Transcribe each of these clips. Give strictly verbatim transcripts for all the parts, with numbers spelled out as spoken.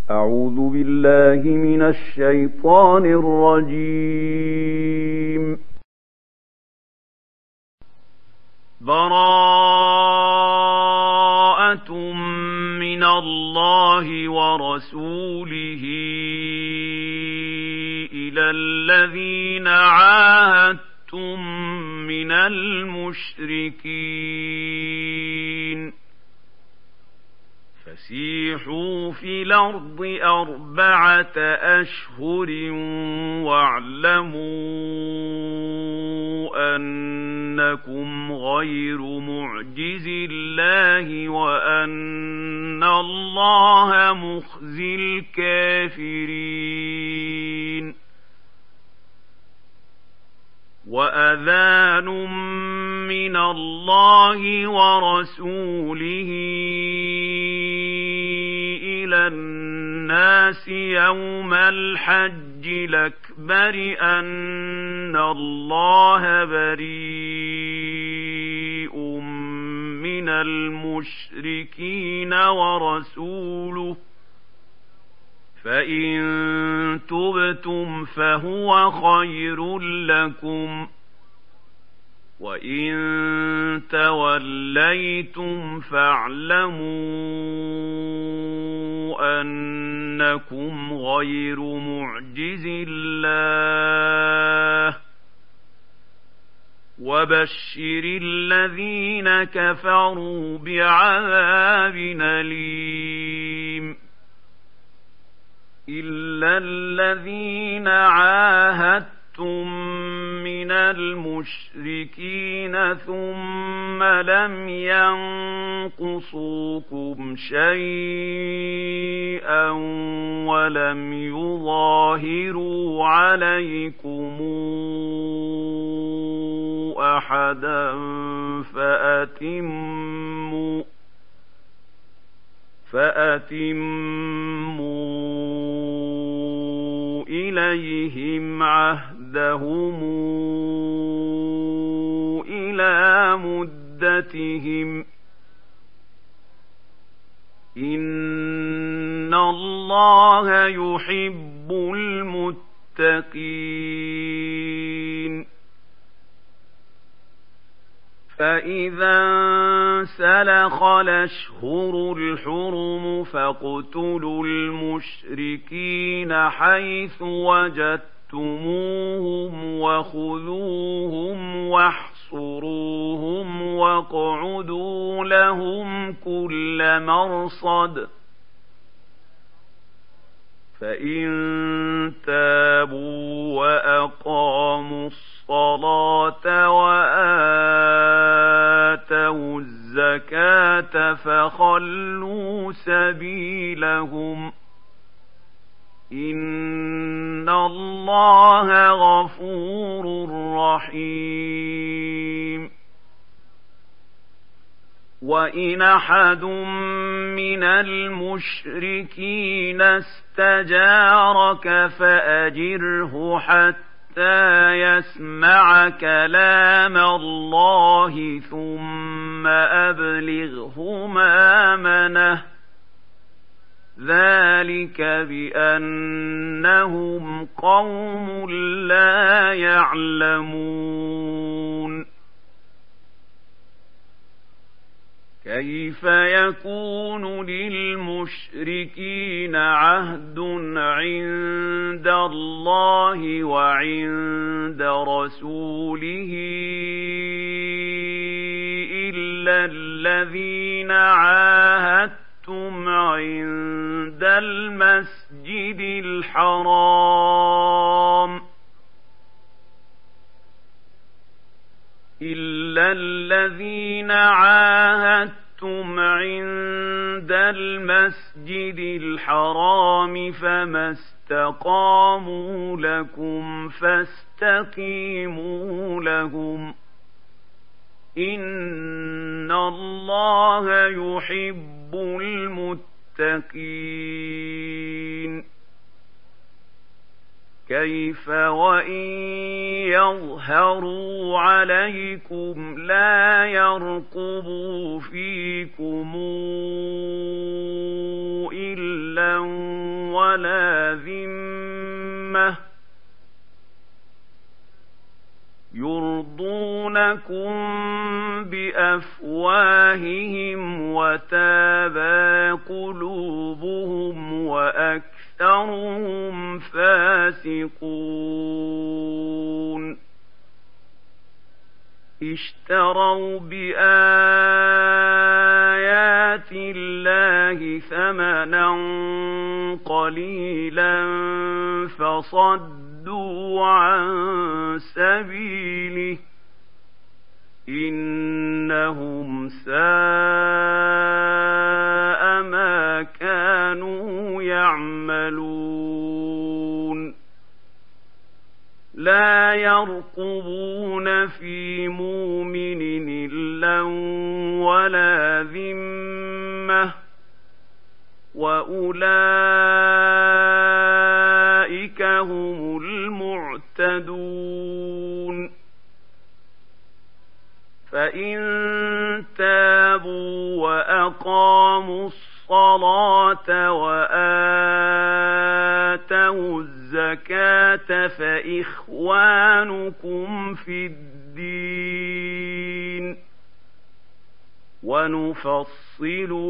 أعوذ بالله من الشيطان الرجيم. براءة من الله ورسوله إلى الذين عاهدتم من المشركين فسيحوا في الأرض أربعة أشهر واعلموا أنكم غير معجز الله وأن الله مخزي الكافرين. وأذان من الله ورسوله إلى الناس يوم الحج الأكبر أن الله بريء من المشركين ورسوله فإن تبتم فهو خير لكم وإن توليتم فاعلموا أنكم غير معجز الله وبشر الذين كفروا بعذاب أليم. إلا الذين عاهدتم من المشركين ثم لم ينقصوكم شيئا ولم يظاهروا عليكم أحدا فأتموا فأتموا إليهم عهدهم إلى مدتهم إن الله يحب المتقين. فإذا انسلخ الأشهر الحرم فاقتلوا المشركين حيث وجدتموهم وخذوهم واحصروهم واقعدوا لهم كل مرصد فإن تابوا وأقاموا الصلاة وآتوا الزكاة فخلوا سبيلهم إن الله غفور رحيم. وإن أحد من المشركين استجارك فأجره حتى يسمع كلام الله ثم أبلغه مأمنه ذلك بأنهم قوم لا يعلمون. كيف يكون للمشركين عهد عند الله وعند رسوله إلا الذين عاهدتم عند المسجد الحرام إلا الذين عاهدتم عند المسجد الحرام فما استقاموا لكم فاستقيموا لهم إن الله يحب المتقين. كيف وإن يظهروا عليكم لا يرقبوا فيكم إلا ولا ذمة يرضونكم بأفواههم وتابى قلوبهم وأكثرهم فاسقون اشتروا بآيات الله ثمنا قليلا فصدوا عن سبيله إنهم ساء ما كانوا يعملون لا يرقبون في مؤمن إلا ولا ذمة وأولئك هم المعتدون فإن تابوا وأقاموا الصلاة وآتوا الزكاة فإخوانكم في الدين ونفصل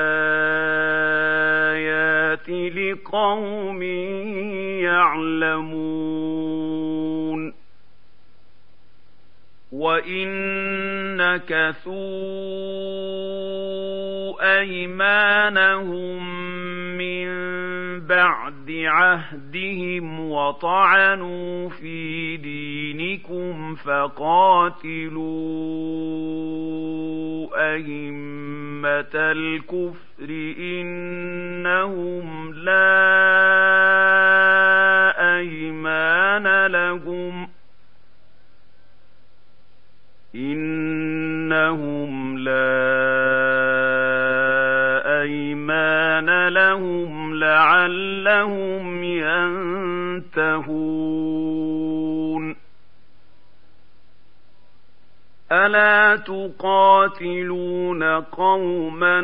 الآيات لقوم يعلمون وإن نكثوا أيمانهم من بعد عهدهم وطعنوا في دينكم فقاتلوا أئمة الكفر إنهم لا أيمان لهم إنهم لا أيمان لهم لعلهم ينتهون ألا تقاتلون قوما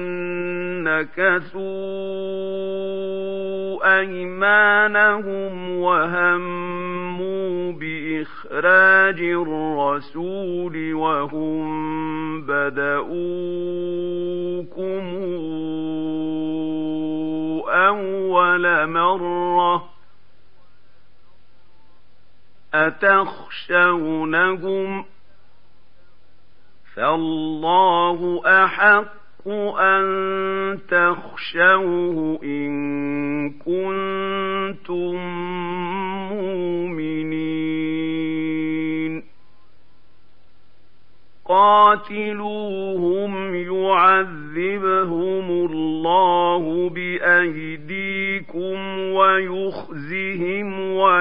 نكثوا أيمانهم وهموا بإخراج الرسول وهم بدؤوكم أول مرة أتخشونهم فالله أحق أن تخشوه إن كنتم مؤمنين قاتلوهم يعذبهم الله بأيديكم ويخزهم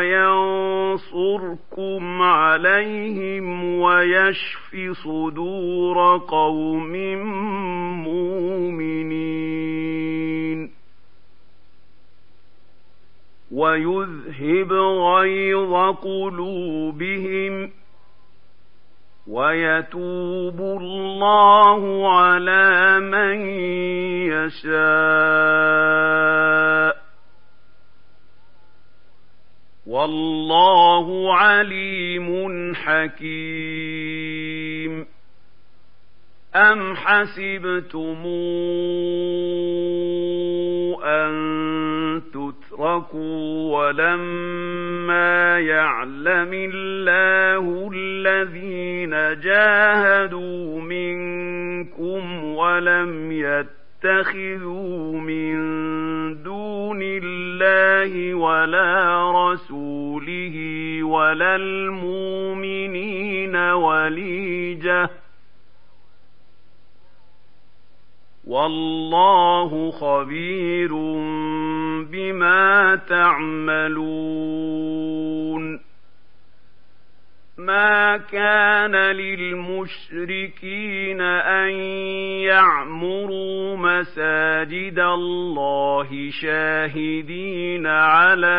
وينصركم عليهم ويشف صدور قوم مؤمنين ويذهب غيظ قلوبهم ويتوب الله على من يشاء والله عليم حكيم أم حسبتم أن تتركوا ولما يعلم الله الذين جاهدوا منكم ولم يتخذوا من دون الله ولا رسوله ولا المؤمنين وليجة والله خبير بما تعملون ما كان للمشركين أن يعمروا مساجد الله شاهدين على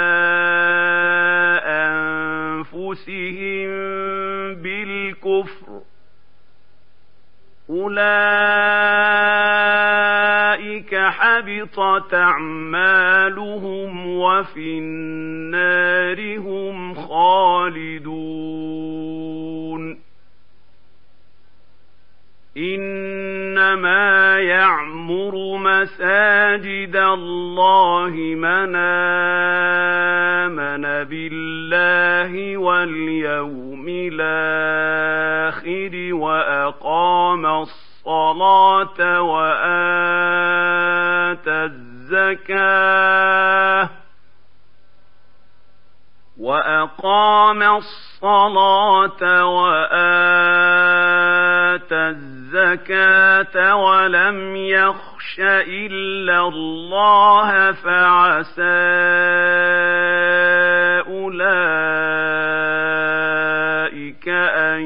أنفسهم بالكفر أولئك حبطت حبطت أعمالهم وفي النار هم خالدون إنما يعمر مساجد الله من آمن بالله واليوم الآخر وأقام الصلاة وآتى الزكاة وأقام الصلاة وآتى الزكاة ولم يخش إلا الله فعسى أولئك أن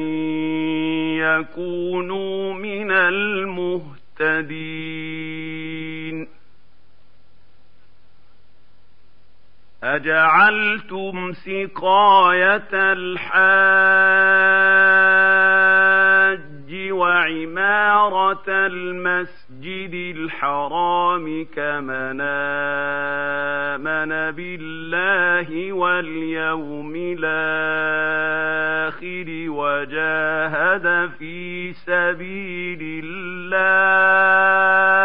يكونوا من المهتدين أجعلتم سقاية الحاج وعمارة المسجد الحرام كمن آمن بالله واليوم الآخر وجاهد في سبيل الله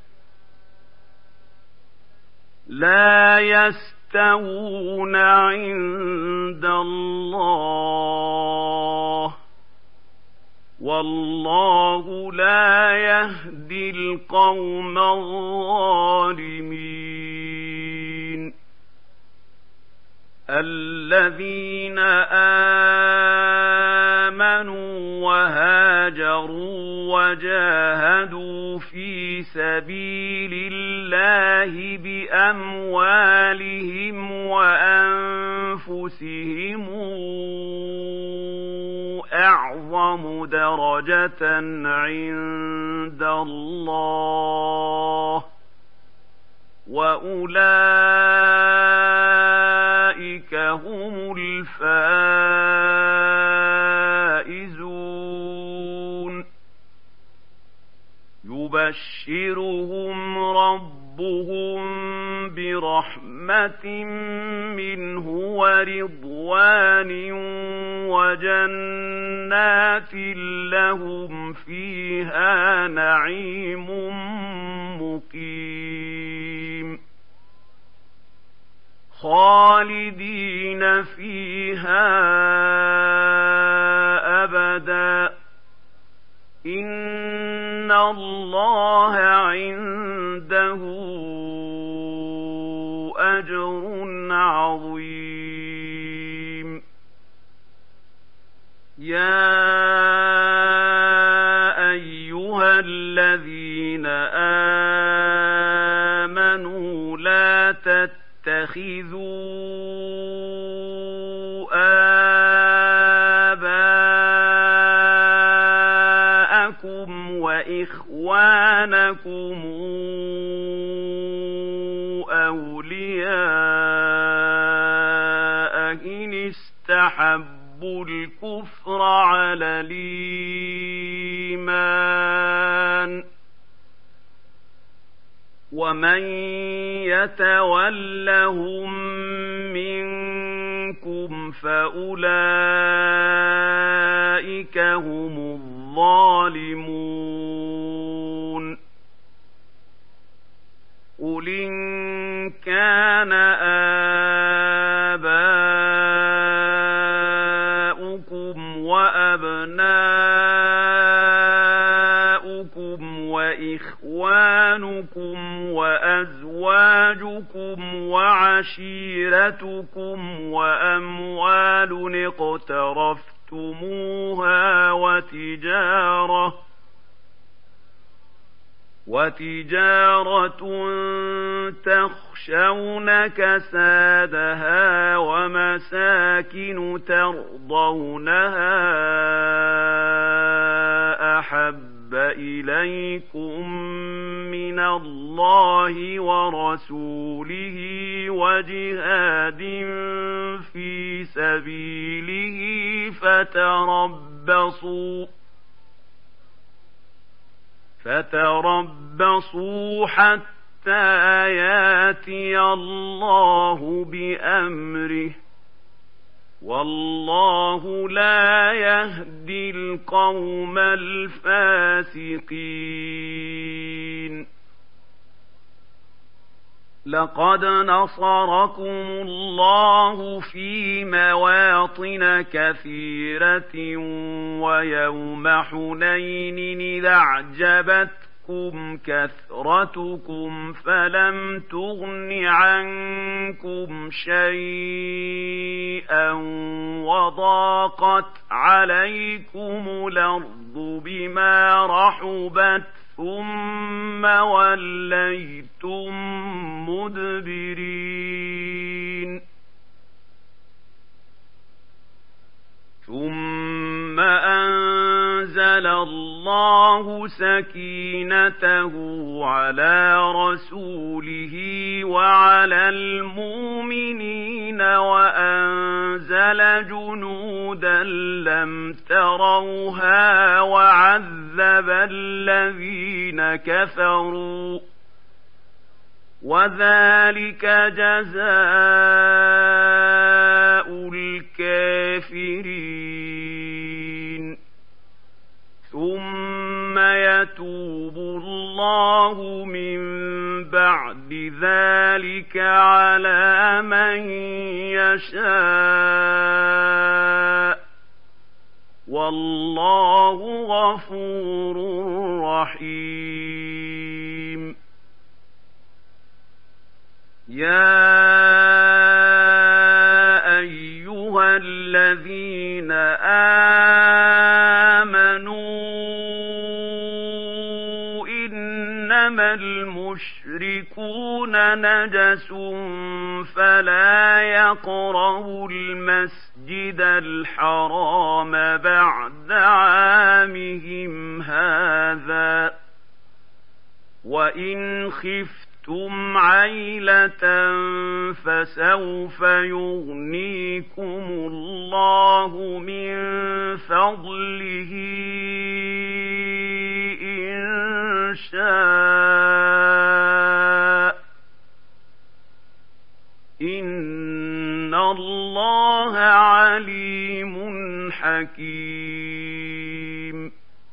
لا يستوون عند الله والله لا يهدي القوم الظالمين الذين آمنوا وهاجروا وجاهدوا في سبيل الله بأموالهم وأنفسهم أعظم درجة عند الله وأولئك هم الفائزون يبشرهم ربهم برحمة منه ورضوان وجنات لهم فيها نعيم مقيم خالدين فيها أبدا إن الله عنده أجر عظيم يا أيها الذين آمنوا لا تتخذوا آباءكم وإخوانكم أولياء إن استحبوا الكفر على الإيمان ومن يتولهم منكم فأولئك هم الظالمون قل إن كان آباؤكم وأبناؤكم وإخوانكم وأزواجكم وعشيرتكم وأموال اقترفتموها وتجارة وتجارة تخشون كسادها ومساكن ترضونها أحب إليكم من الله ورسوله وجهاد في سبيله فتربصوا فتربصوا حتى حتى ياتي الله بأمره والله لا يهدي القوم الفاسقين. لقد نصركم الله في مواطن كثيرة ويوم حنين إذ أعجبتكم كثرتكم فلم تغن عنكم شيئا وضاقت عليكم الأرض بما رحبت ثم وليتم مدبرين. ثم أنزل الله سكينته على رسوله وعلى المؤمنين وأنزل جنودا لم تروها وعذب الذين كفروا وذلك جزاء الكافرين. ثم يتوب الله من بعد ذلك على من يشاء والله غفور رحيم. يا أيها الذين آمنوا إنما المشركون نجس فلا يقربوا المسجد الحرام بعد عامهم هذا وإن خفتم ثم عيلة فسوف يغنيكم الله من فضله إن شاء إن الله عليم حكيم.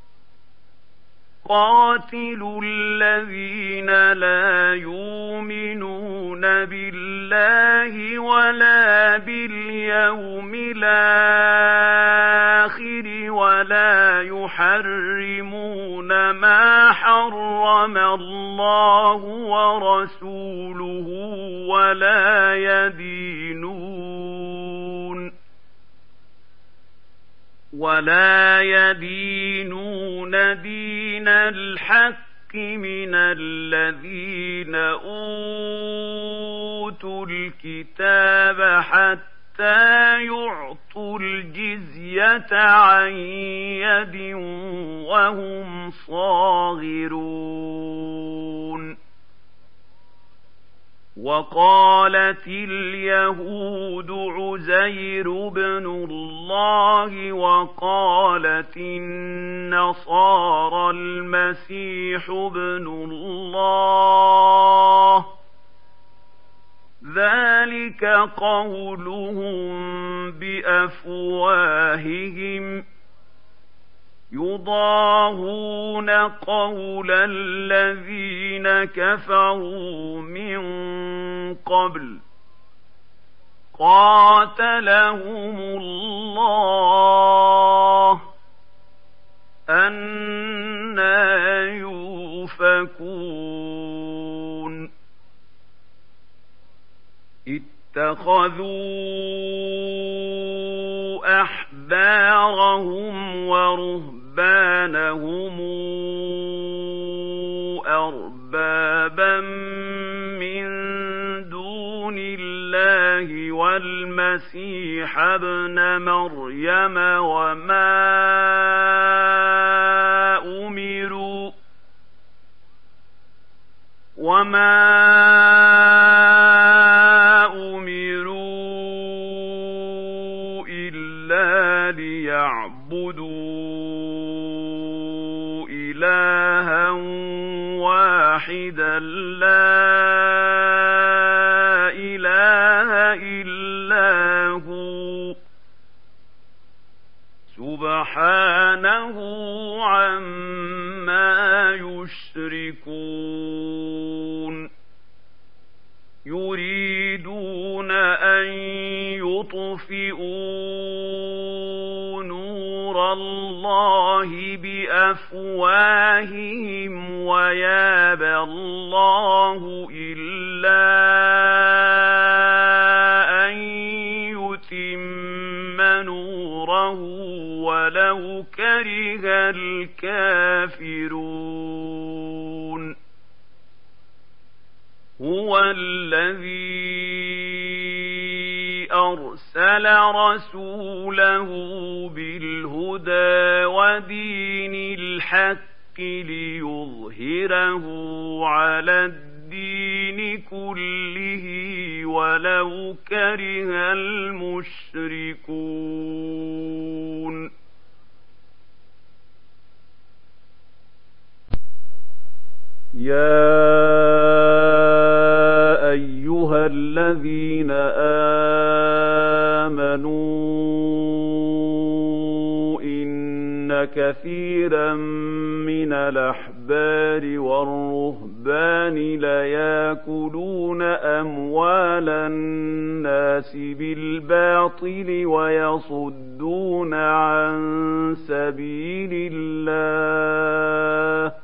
قاتلوا الذين لا يؤمنون بالله ولا باليوم الآخر ولا يحرمون ما حرم الله ورسوله ولا يدينون ولا يدينون دين الحق من الذين أوتوا الكتاب حتى يعطوا الجزية عن يد وهم صاغرون. وقالت اليهود عزير بن الله وقالت النصارى المسيح بن الله ذلك قولهم بأفواههم يضاهون قول الذين كفروا من قبل قاتلهم الله أنى يؤفكون. اتخذوا أحبارهم ورهبانهم أربابا من دون الله والمسيح ابن مريم وما أمروا وما أمروا إلا ليعبدوا إلها واحدا لا يريدون أن يطفئوا نور الله بأفواههم ويابى الله إلا أن يتم نوره ولو كره الكافرون هو الذي أرسل رسوله بالهدى ودين الحق ليظهره على الدين كله ولو كره المشركون يا أيها الذين آمنوا إن كثيرا من الأحبار والرهبان ليأكلون أموال الناس بالباطل ويصدون عن سبيل الله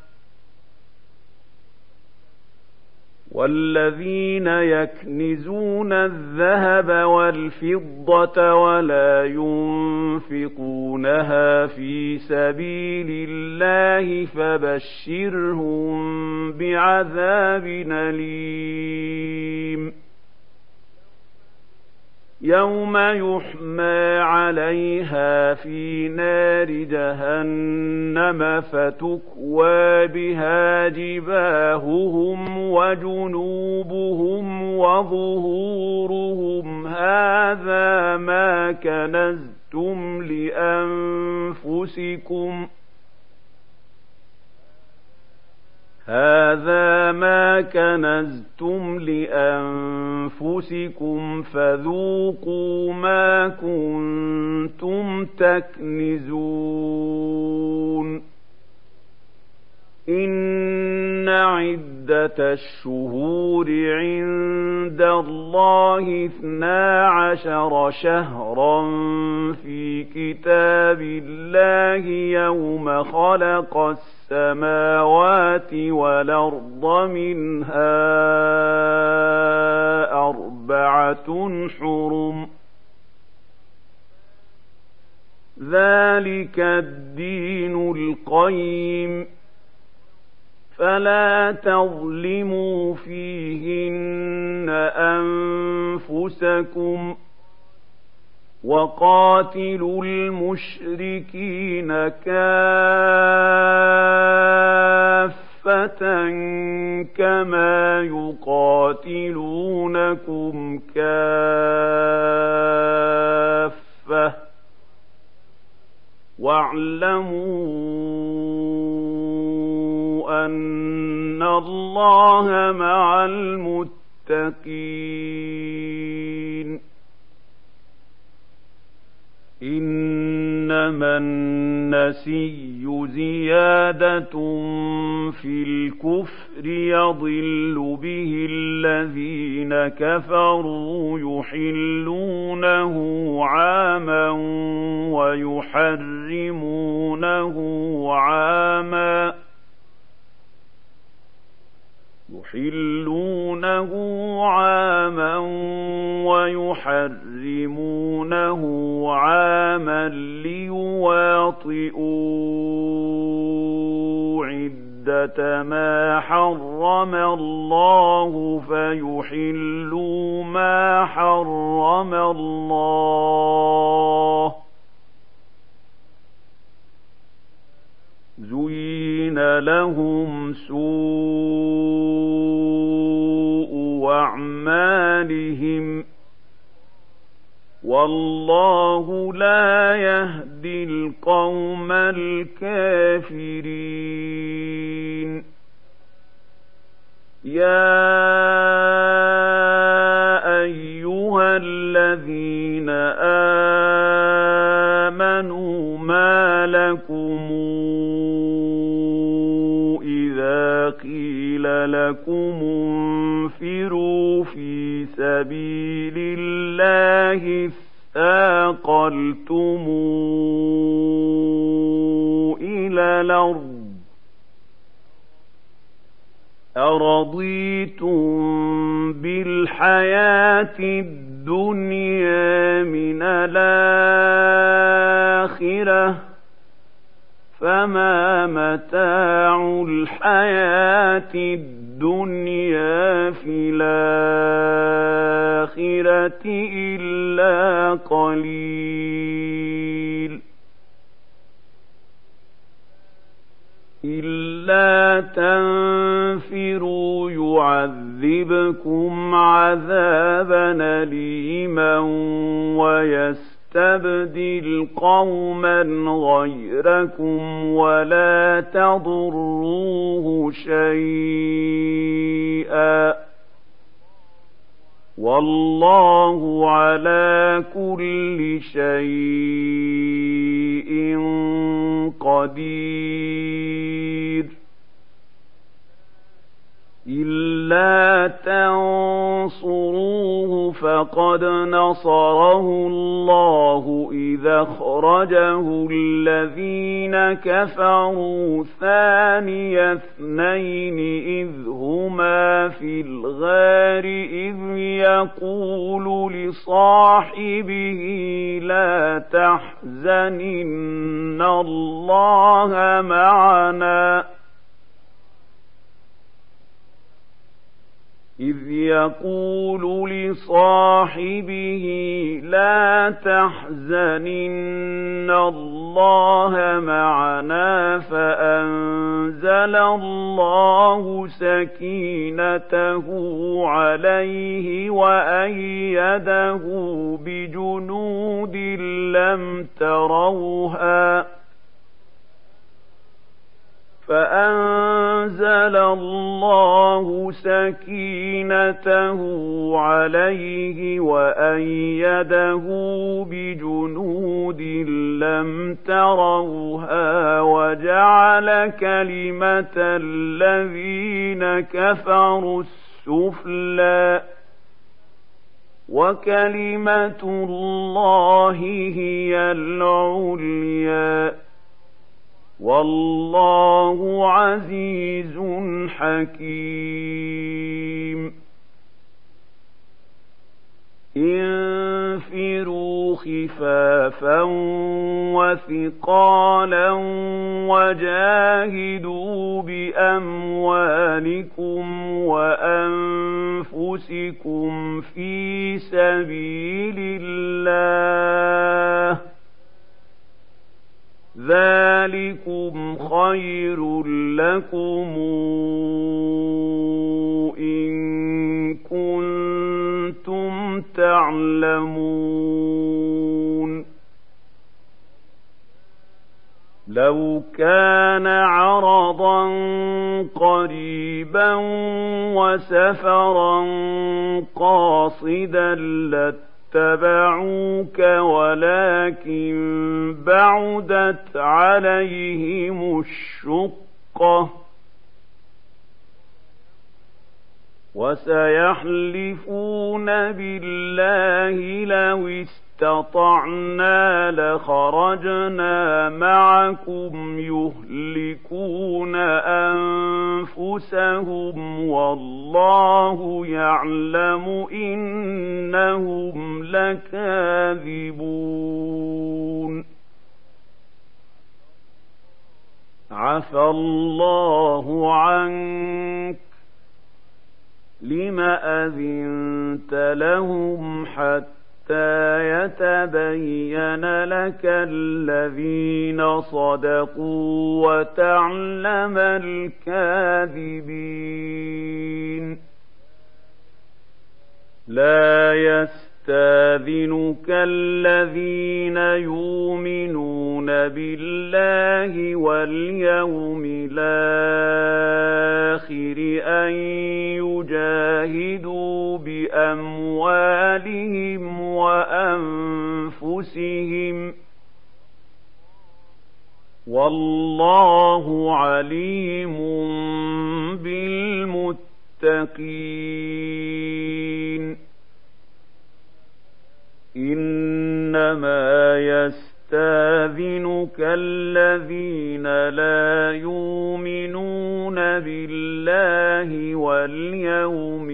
والذين يكنزون الذهب والفضة ولا ينفقونها في سبيل الله فبشرهم بعذاب أليم يوم يحمى عليها في نار جهنم فتكوى بها جباههم وجنوبهم وظهورهم هذا ما كنزتم لأنفسكم هذا ما كنزتم لأنفسكم فذوقوا ما كنتم تكنزون إن عدة الشهور عند الله اثنا عشر شهرا في كتاب الله يوم خلق السماوات والأرض منها أربعة حرم ذلك الدين القيم فلا تظلموا فيهن أنفسكم وقاتلوا المشركين كافة كما يقاتلونكم كافة واعلموا أن الله مع المتقين إنما النسي زيادة في الكفر يضل به الذين كفروا يحلونه عاما ويحرمونه عاما يحلونه عاما ويحرمونه عاما ليواطئوا عدة ما حرم الله فيحلوا ما حرم الله زين لهم سوء أعمالهم والله لا يهدي القوم الكافرين يا أيها الذين آمنوا ما لكم إذا قيل لكم انفروا في سبيل الله اثاقلتم إلى الأرض أرضيتم بالحياة الدنيا من الآخرة فما متاع الحياة الدنيا في الآخرة إلا قليل إلا تنفروا يعذبكم عذابا أليما ويستبدل قوما غيركم ولا تضروه شيئا والله على كل شيء قدير إلا تنصروه فقد نصره الله إذا أخرجه الذين كفروا ثاني اثنين إذ هما في الغار إذ يقول لصاحبه لا تحزن إن الله معنا إذ يقول لصاحبه لا تحزن إن الله معنا فأنزل الله سكينته عليه وأيده بجنود لم تروها فأنزل الله سكينته عليه وأيده بجنود لم تروها وجعل كلمة الذين كفروا السفلى وكلمة الله هي العليا والله عزيز حكيم انفروا خفافا وثقالا وجاهدوا بأموالكم وأنفسكم في سبيل الله ذلكم خير لكم إن كنتم تعلمون لو كان عرضا قريبا وسفرا قاصدا اتبعوك ولكن بعدت عليهم الشقة وسيحلفون بالله لو استطعنا لخرجنا معكم يهلكون أنفسهم والله يعلم إنهم لكاذبون عفى الله عنك لم أذنت لهم حتى يتبين لك الذين صدقوا وتعلم الكاذبين لا يستاذنك الذين يؤمنون بالله واليوم الآخر أن يجاهدوا بأموالهم وأنفسهم والله عليم بالمتقين إنما يستاذنك الذين لا يؤمنون بالله واليوم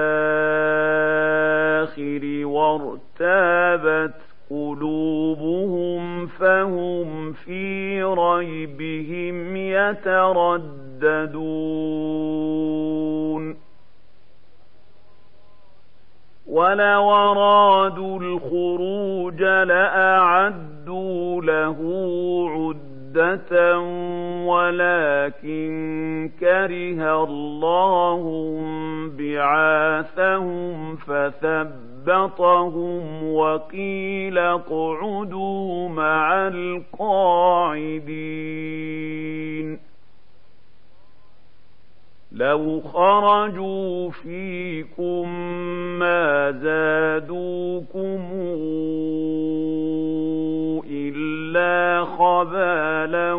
الآخر وارتابت قلوبهم فهم في ريبهم يترددون ولو أرادوا الخروج لأعدوا له عدة ولكن كره الله بعاثهم فثبطهم وقيل اقعدوا مع القاعدين لو خرجوا فيكم ما زادوكم إلا خبالا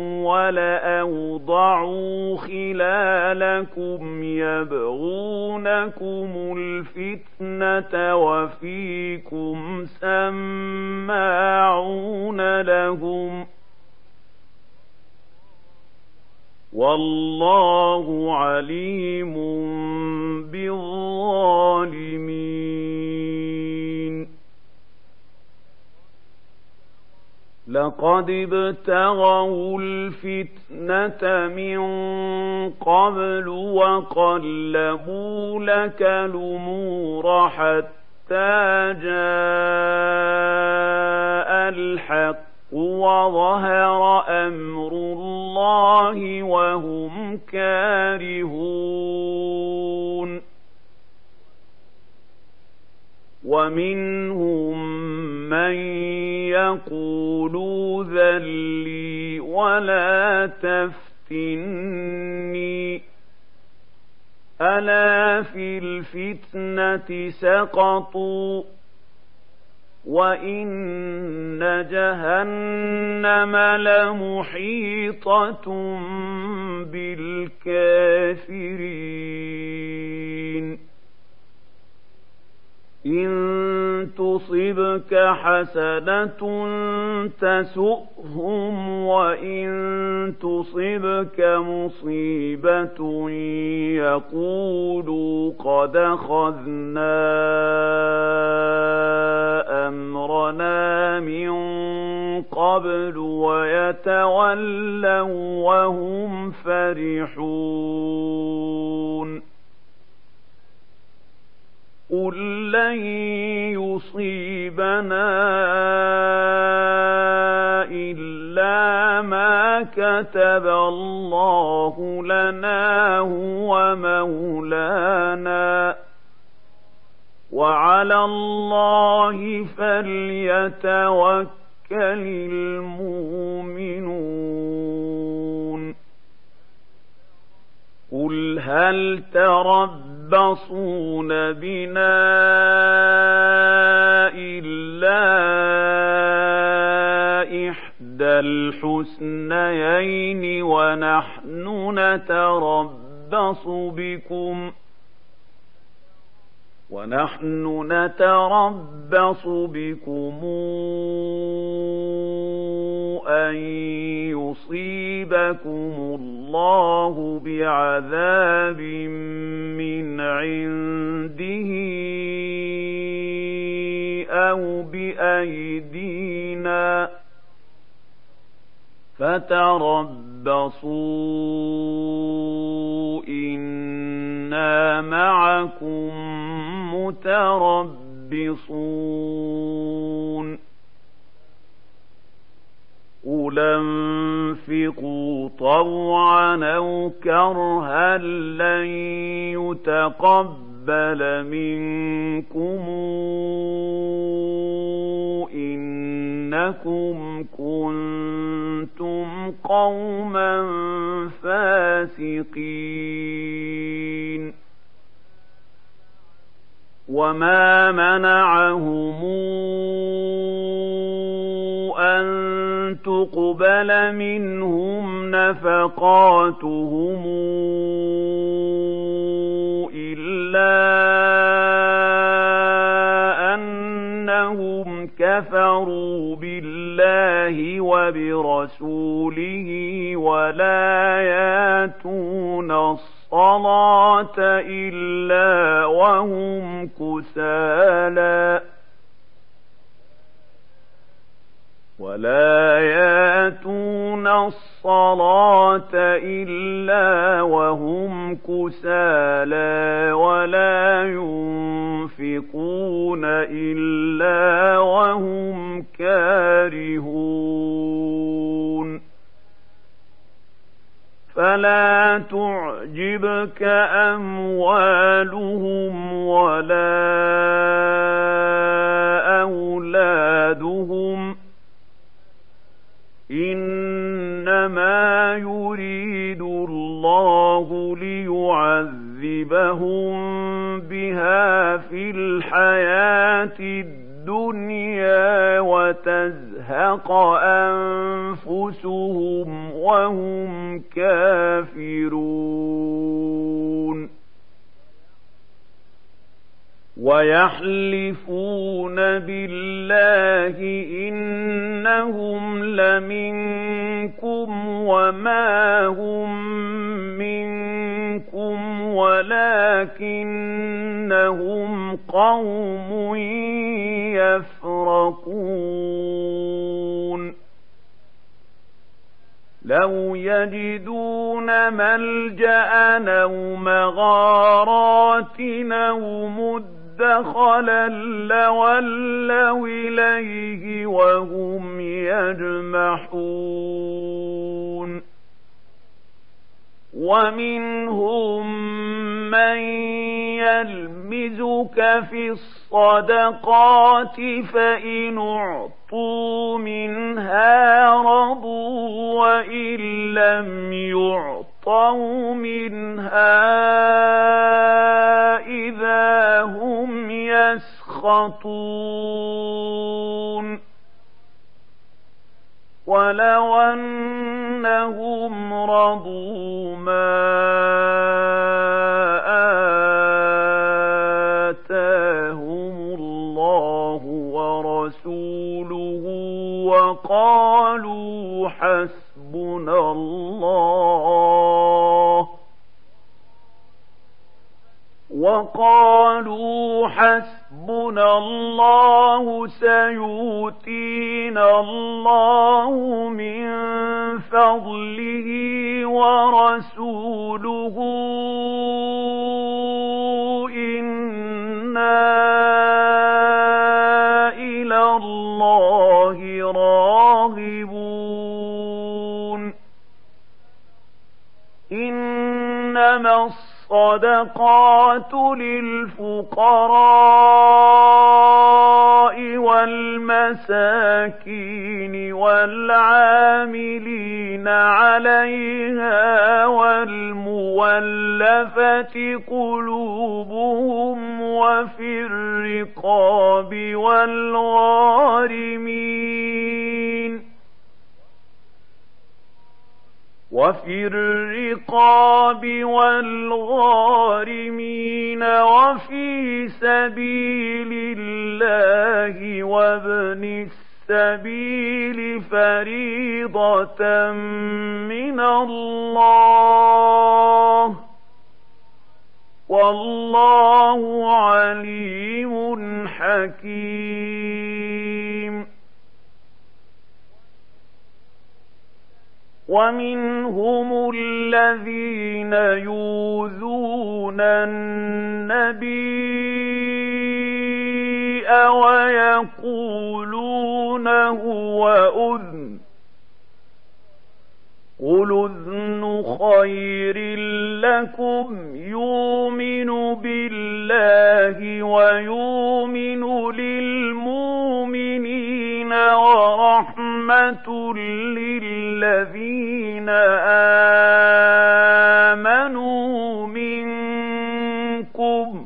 ولأوضعوا خلالكم يبغونكم الفتنة وفيكم سماعون لهم والله عليم بالظالمين لقد ابتغوا الفتنة من قبل وقلبوا لك الأمور حتى جاء الحق وظهر أمر الله وهم كارهون ومنهم من يقول ائذن لي ولا تفتني ألا في الفتنة سقطوا وإن جهنم لمحيطة بالكافرين إن تصبك حسنة تسؤهم وإن تصبك مصيبة يقولوا قد أخذنا أمرنا من قبل ويتولوا وهم فرحون قل لن يصيبنا إلا ما كتب الله لنا هو مولانا وعلى الله فليتوكل المؤمنون قل هل تربصون بنا إلا إحدى الحسنيين ونحن نتربص بكم ونحن نتربص بكم أن يصيبكم الله بعذاب من عنده أو بأيدينا فتربصوا إنا معكم متربصون قل انفقوا طوعا أو كرها لن يتقبل منكم إنكم كنتم قوما فاسقين وما منعهم أن تقبل منهم نفقاتهم إلا أنهم كفروا كفروا بالله وبرسوله ولا ياتون الصلاة إلا وهم كسالى ولا ياتون الصلاة إلا وهم كسالى ولا ينفقون إلا وهم كارهون فلا تعجبك أموالهم ولا أولادهم إنما يريد الله ليعذبهم بها في الحياة الدنيا وتزهق أنفسهم وهم كافرون ويحلفون بالله إنهم لمنكم وما هم منكم ولكنهم قوم يفرقون لو يجدون ملجأ أو مغارات أو مدخلا لولوا إليه وهم يجمحون ومنهم من يلمزك في الصدقات فإن أعطوا منها رضوا وإن لم يعطوا منها إذا هم يسخطون ولو أنهم رضوا ما آتاهم الله ورسوله وقالوا حسبنا الله وقالوا حسبنا الله سيؤتينا الله من فضله ورسوله إنا إلى الله راغبون إنما الصدقات للفقراء والمساكين والعاملين عليها والمولفة قلوبهم وفي الرقاب والغارمين وفي الرقاب والغارمين وفي سبيل الله وابن السبيل فريضة من الله والله عليم حكيم ومنهم الذين يؤذون النبي ويقولون هو أذن قل أذن خير لكم يؤمن بالله ويؤمن للمؤمنين ورحمة للذين آمنوا منكم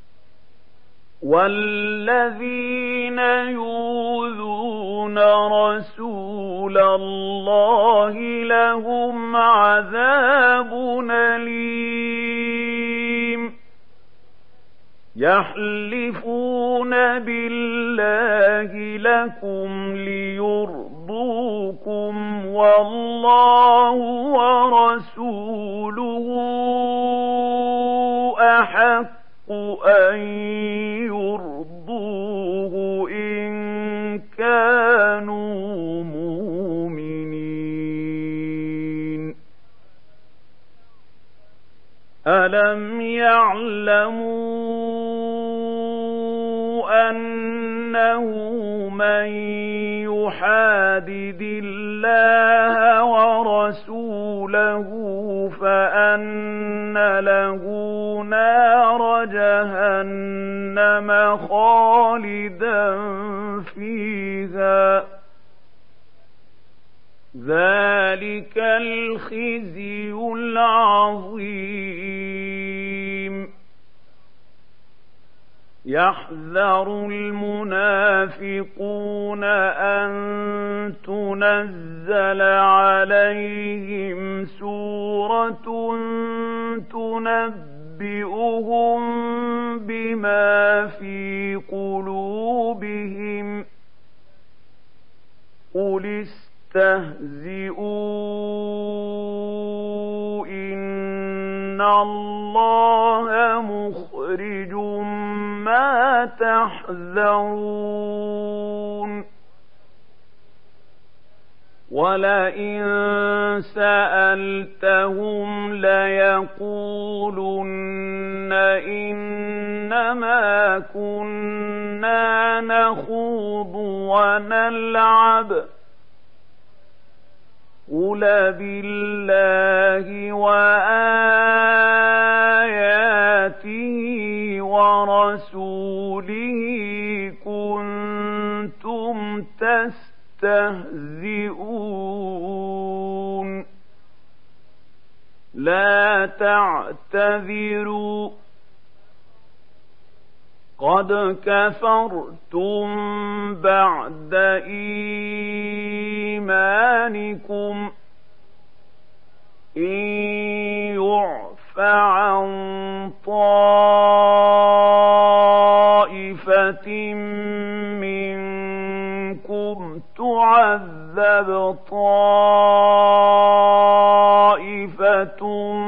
والذين يؤذون رسول الله لهم عذاب أليم يحلفون بالله لكم ليرضوكم والله ورسوله أحق أن يرضوه إن كانوا مؤمنين. ألم يعلموا أنه من يحادد الله ورسوله فأن له نار جهنم خالدا فيها ذلك الخزي العظيم. يحذر المنافقون أن تنزل عليهم سورة تنبئهم بما في قلوبهم قل استهزئوا إن الله مخرج ما تحذرون. ولئن سألتهم ليقولن إنما كنا نخوض ونلعب قل بالله وآياته ورسوله كنتم تستهزئون. لا تعتذروا قد كفرتم بعد إيمانكم إن يعف عن طائفة منكم تعذب طائفة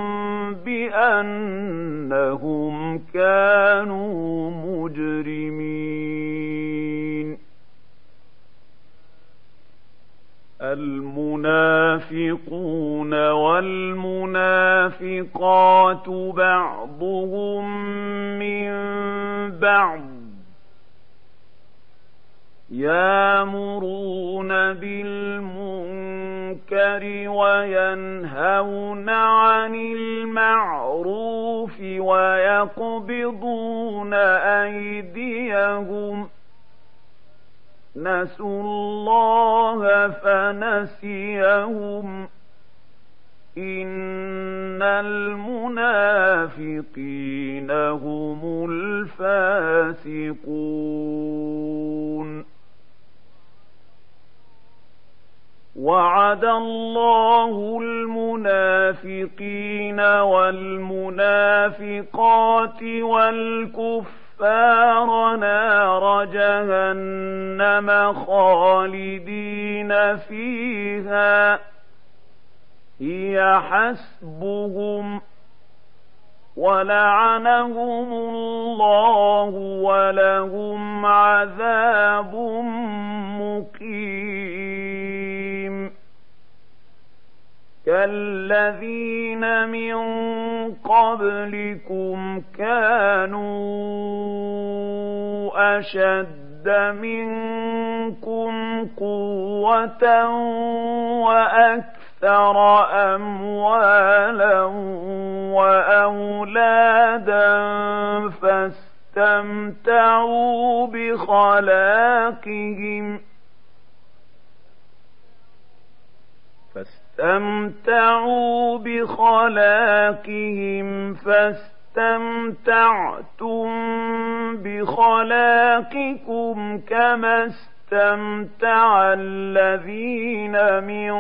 بأنهم كانوا مجرمين. المنافقون والمنافقات بعضهم من بعض يأمرون بالمنكر وينهون عن المعروف ويقبضون أيديهم نسوا الله فنسيهم إن المنافقين هم الفاسقون. وعد الله المنافقين والمنافقات والكفار نار جهنم خالدين فيها هي حسبهم ولعنهم الله ولهم عذاب مقيم. كالذين من قبلكم كانوا أشد منكم قوة وأكثر أموالا وأولادا فاستمتعوا بخلاقهم فاستمتعوا بخلاقهم فاستمتعتم بخلاقكم كما استمتع الذين من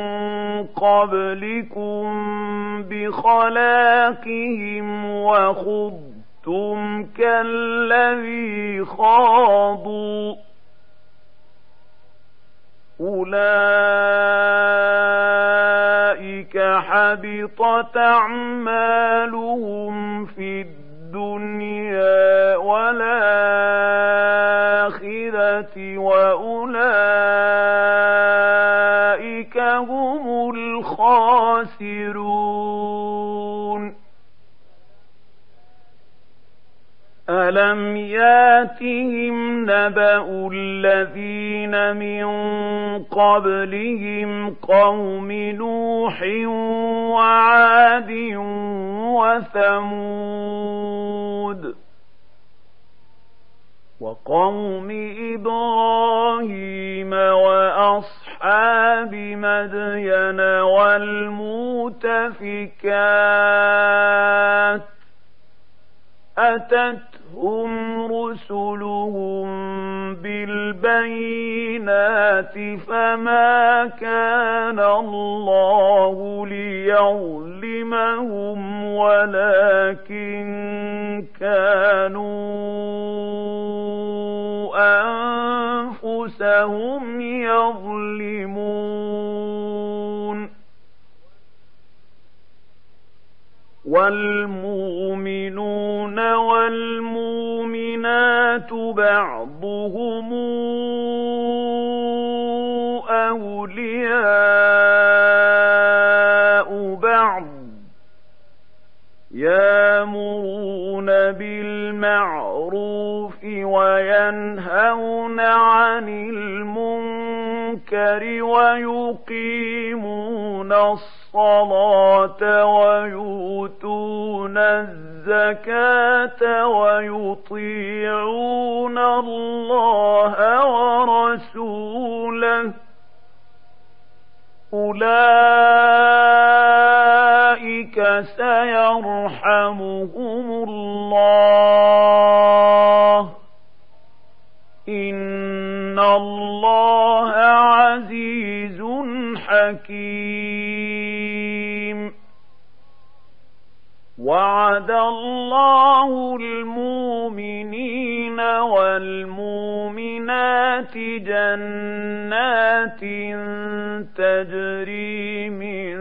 قبلكم بخلاقهم وخضتم كالذي خاضوا أولئك حبطت أعمالهم في الدنيا والآخرة وأولئك هم الخاسرون. ألم ياتهم نبأ الذين من قبلهم قوم نوح وعاد وثمود وقوم إبراهيم وأصحاب مدين والمؤتفكات أتتهم رسلهم بالبينات فما كان الله ليظلمهم ولكن كانوا أنفسهم يظلمون. والمؤمنون والمؤمنات بعضهم أولياء بعض يأمرون بالمعروف وينهون عن المنكر ويقيمون الصلاة ويؤتون الزكاة ويطيعون الله ورسوله أولئك سيرحمهم الله إن الله عزيز حكيم. وعد الله المؤمنين والمؤمنات جنات تجري من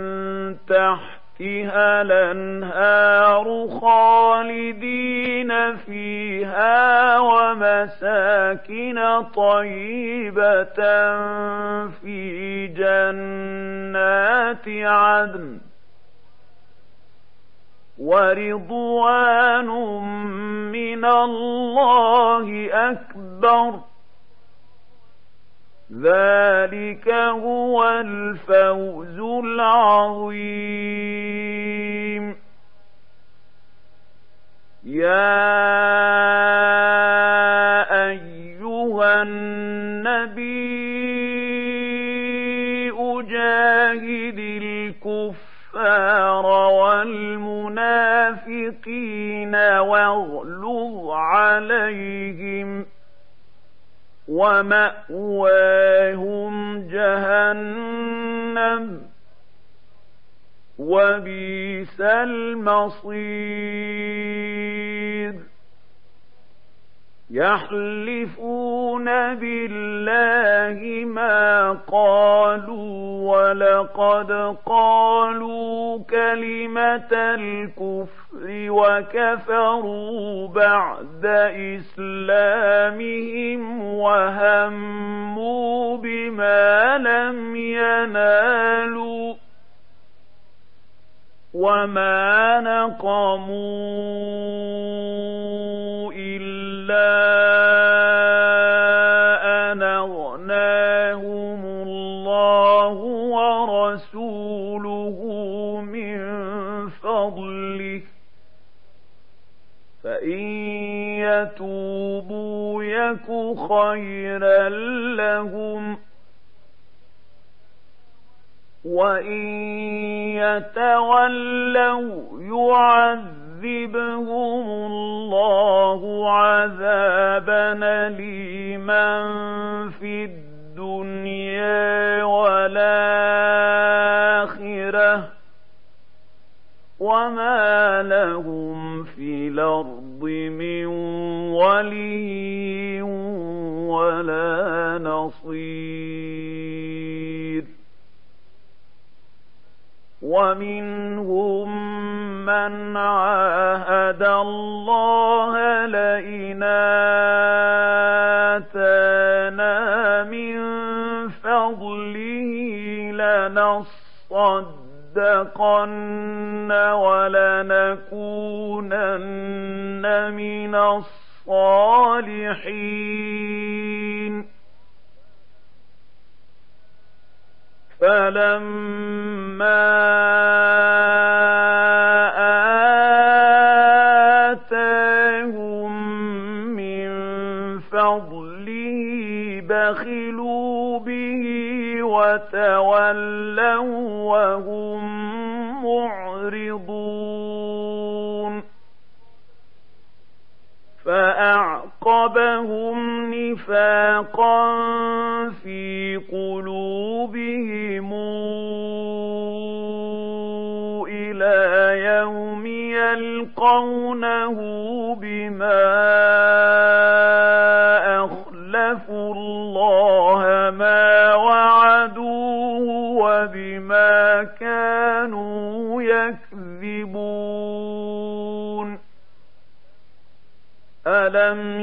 تحتها الأنهار خالدين فيها ومساكن طيبة في جنات عدن ورضوان من الله أكبر ذلك هو الفوز العظيم. يا أيها النبي جاهد الكفار والمنافقين واغلظ عليهم ومأواهم جهنم وبئس المصير. يحلفون بالله ما قالوا ولقد قالوا كلمة الكفر وكفروا بعد إسلامهم وهموا بما لم ينالوا وما نقموا إلا أن أغناهم الله ورسوله من فضله فإن يتوبوا يك خيرا لهم وإن يتولوا يعذبهم الله عذابا أليما في الدنيا والآخرة وما لهم في الأرض من ولي ولا نصير ومنهم من عاهد الله لئن آتانا من فضله لنصدقن ولنكونن من الصالحين فلما آتاهم من فضله بخلوا به وتولوا وهم معرضون فأعقبهم نفاقا في قلوبهم إلى يوم يلقونه بما أخلفوا الله ما وعدوه وبما كانوا يكذبون ألم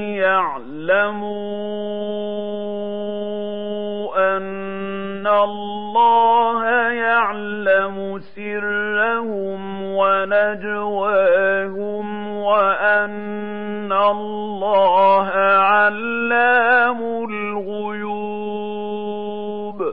يعلموا أن الله يعلم سرهم ونجواهم وأن الله علام الغيوب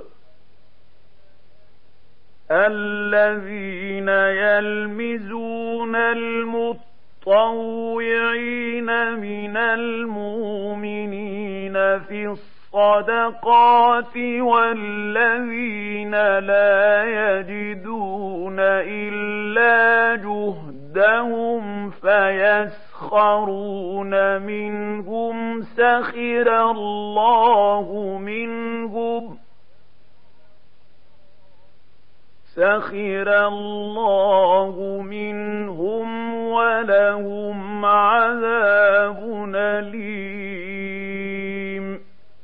الذين يلمزون المطلوب المتطوعين من المؤمنين في الصدقات والذين لا يجدون إلا جهدهم فيسخرون منهم سخر الله منهم سخر الله منهم ولهم عذاب أليم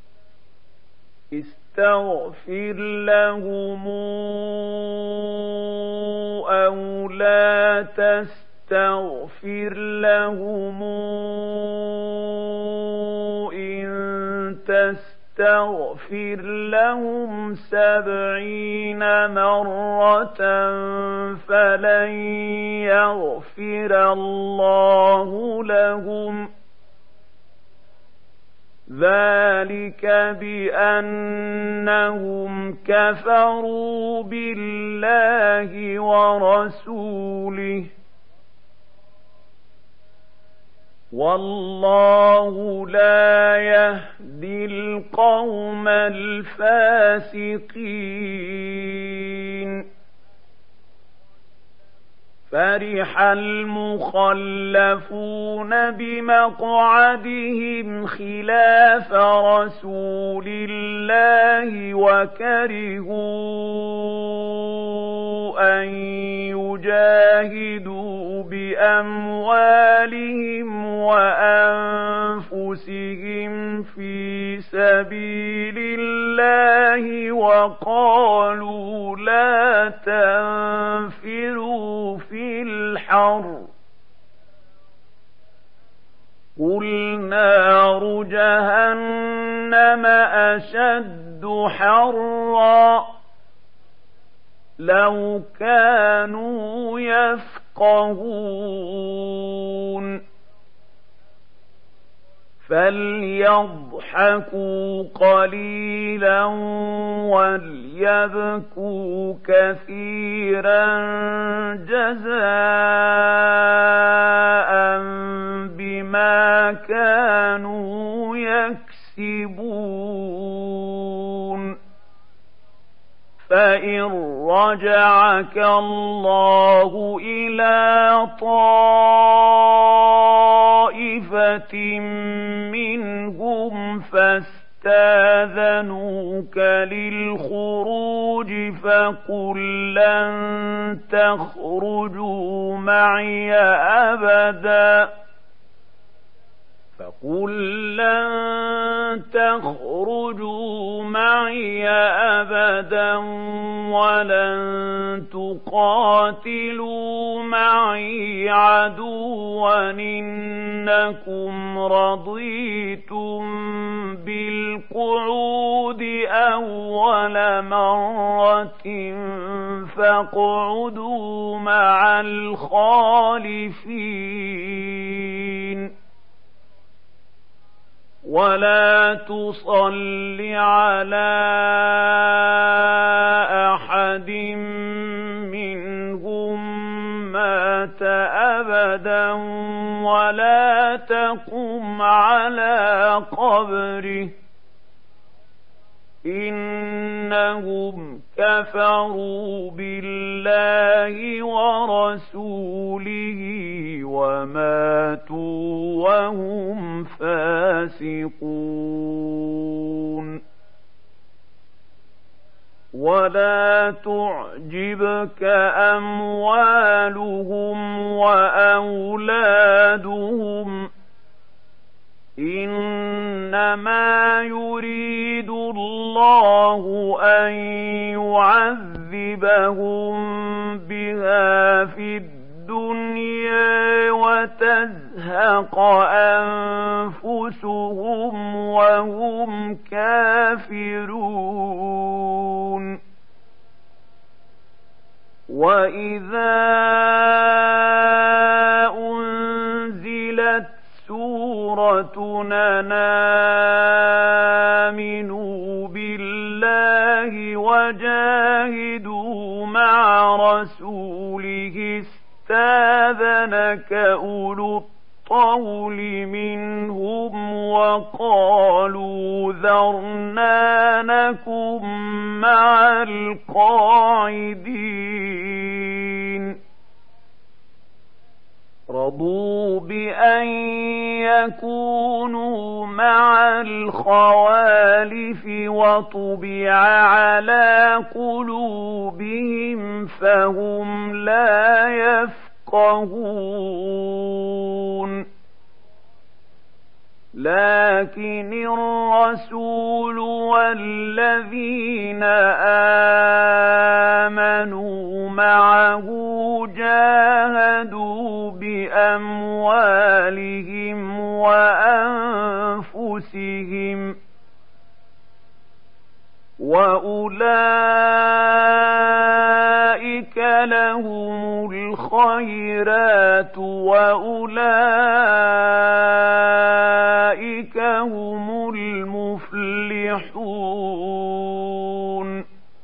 استغفر لهم أو لا تستغفر لهم إن تستغفر تغفر لهم سبعين مرة فلن يغفر الله لهم ذلك بأنهم كفروا بالله ورسوله والله لا يهدي القوم الفاسقين فرح المخلفون بمقعدهم خلاف رسول الله وكرهوا أن يجاهدوا بأموالهم وأنفسهم في سبيل الله وقالوا لا تنفروا في الحر قل نار جهنم أشد حرا لو كانوا يفقهون فليضحكوا قليلا وليبكوا كثيرا جزاء بما كانوا يكسبون فإن رجعك الله إلى طائفة منهم فاستاذنوك للخروج فقل لن تخرجوا معي أبدا فقل لن تخرجوا معي أبدا ولن تقاتلوا معي عدوا إنكم رضيتم بالقعود أول مرة فاقعدوا مع الخالفين ولا تصل على أحد منهم مات أبدا ولا تقم على قبره إنهم كفروا بالله ورسوله وماتوا وهم فاسقون ولا تعجبك أموالهم وأولادهم إنما يريد الله أن يعذبهم بها في الدنيا وتزهق أنفسهم وهم كافرون وإذا أنزلت سورة أن آمنوا بالله وجاهدوا مع رسوله استاذنك أولو الطول منهم وقالوا ذرنا نكن مع القاعدين رضوا بأن يكونوا مع الخوالف وطبع على قلوبهم فهم لا يفقهون لكن الرسول والذين آمنوا معه جاهدوا بأموالهم وأنفسهم وأولئك لهم الخيرات وأولئك هم المفلحون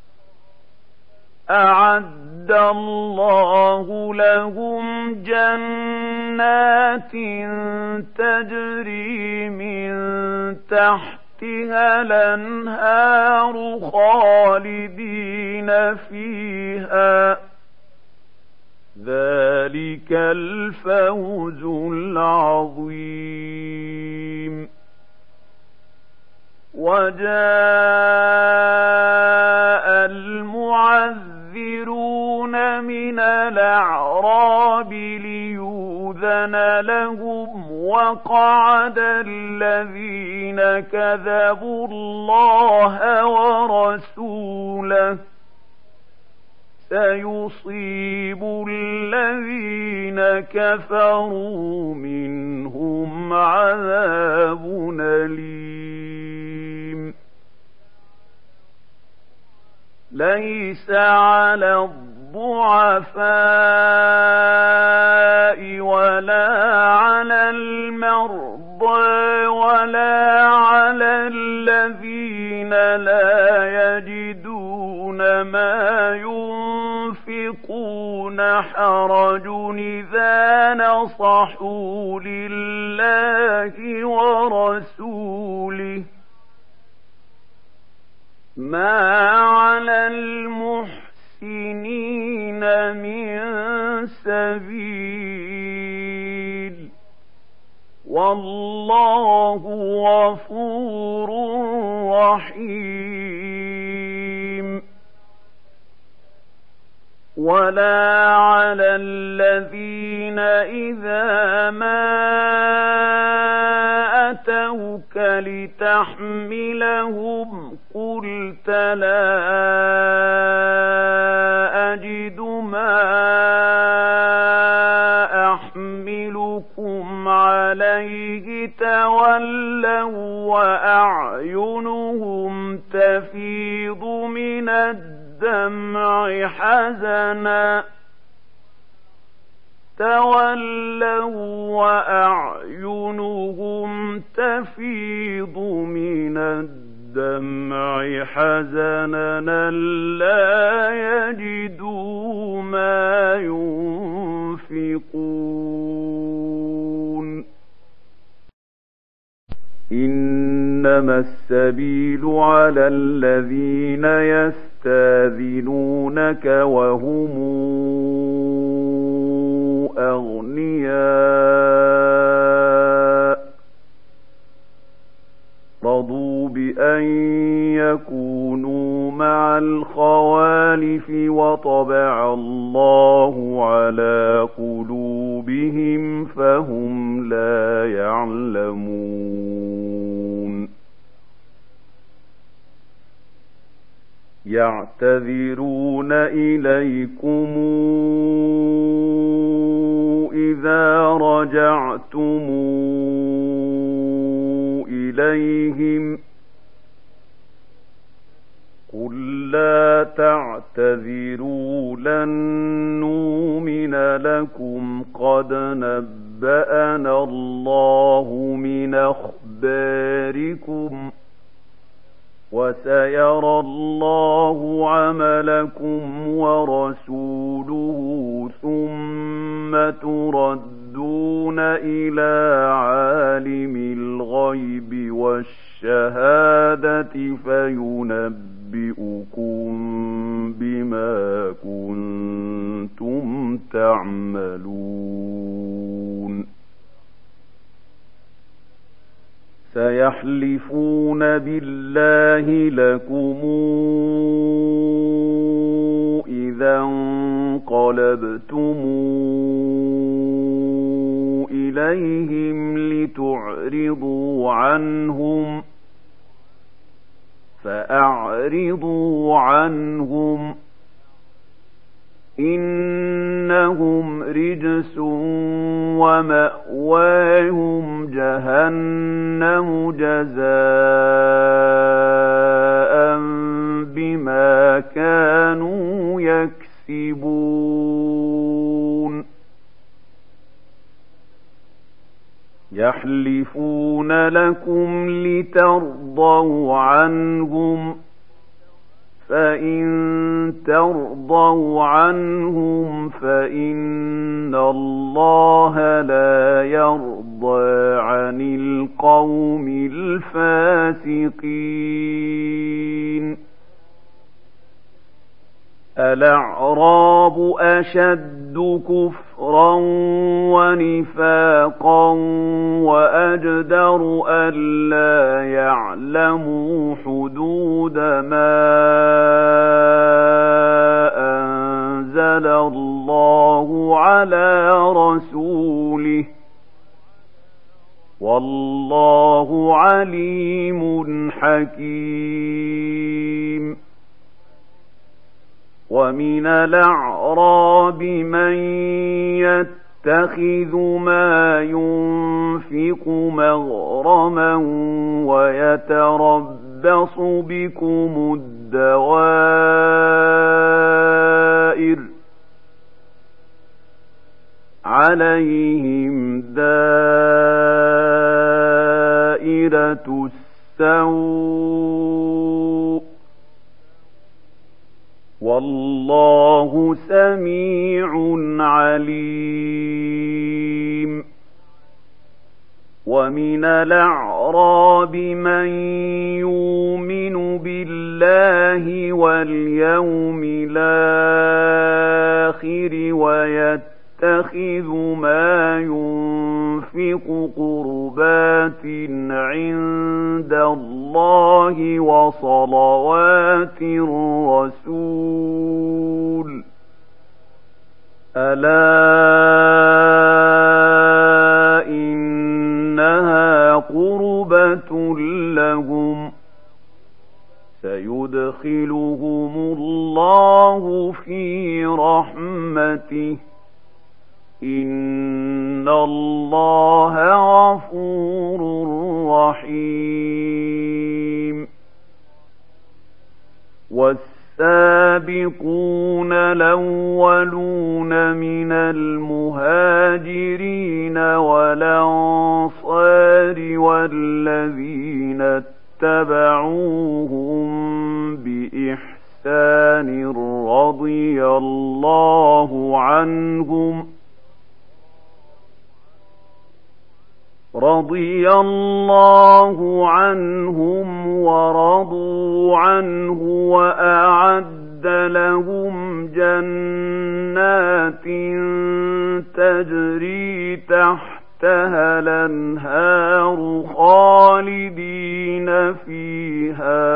أعد الله لهم جنات تجري من تحتها الأنهار خالدين فيها ذلك الفوز العظيم وجاء المعذرون من الأعراب ليؤذن لهم وقعد الذين كذبوا الله ورسوله سيصيب الذين كفروا منهم عذاب أليم ليس على الضعفاء ولا على المرضى ولا على الذين لا يجدون ما ينفقون حرج إذا نصحوا لله ورسوله ما على المحسنين من سبيل والله غفور رحيم ولا على الذين إذا ما لتحملهم قلت لا أجد ما أحملكم عليه تولوا وأعينهم تفيض من الدمع حزنا تولوا وأعينهم تفيض من الدمع حزنا لا يجدوا ما ينفقون إنما السبيل على الذين يستاذنونك وهم أغنياء رضوا بأن يكونوا مع الخوالف وطبع الله على قلوبهم فهم لا يعلمون يعتذرون إليكم إذا رجعتم إليهم قل لا تعتذروا لن نؤمن لكم قد نبأنا الله من أخباركم وسيرى الله عملكم ورسوله ثم تردون إلى عالم الغيب والشهادة فينبئكم بما كنتم تعملون سيحلفون بالله لكم إذا انقلبتم إليهم لتعرضوا عنهم فأعرضوا عنهم إنهم رجس ومأواهم جهنم جزاء بما كانوا يكسبون يحلفون لكم لترضوا عنهم فإن ترضوا عنهم فإن الله لا يرضى عن القوم الفاسقين الأعراب أشد كفرا ونفاقا وأجدر ألا يعلموا حدود ما أنزل الله على رسوله والله عليم حكيم ومن الأعراب من يتخذ ما ينفق مغرما ويتربص بكم الدوائر عليهم دائرة السوء والله سميع عليم ومن الأعراب من يؤمن بالله واليوم الآخر ويتخذ ما ينفق قربات عند الله وصلوات الرسول ألا إنها قربات رحمة لهم سيدخلهم الله في رحمته إن الله غفور رحيم والسابقون الأولون من المهاجرين والأنصار والذين اتبعوهم بإحسان رضي الله عنهم رضي الله عنهم ورضوا عنه وأعد لهم جنات تجري تحتها الأنهار خالدين فيها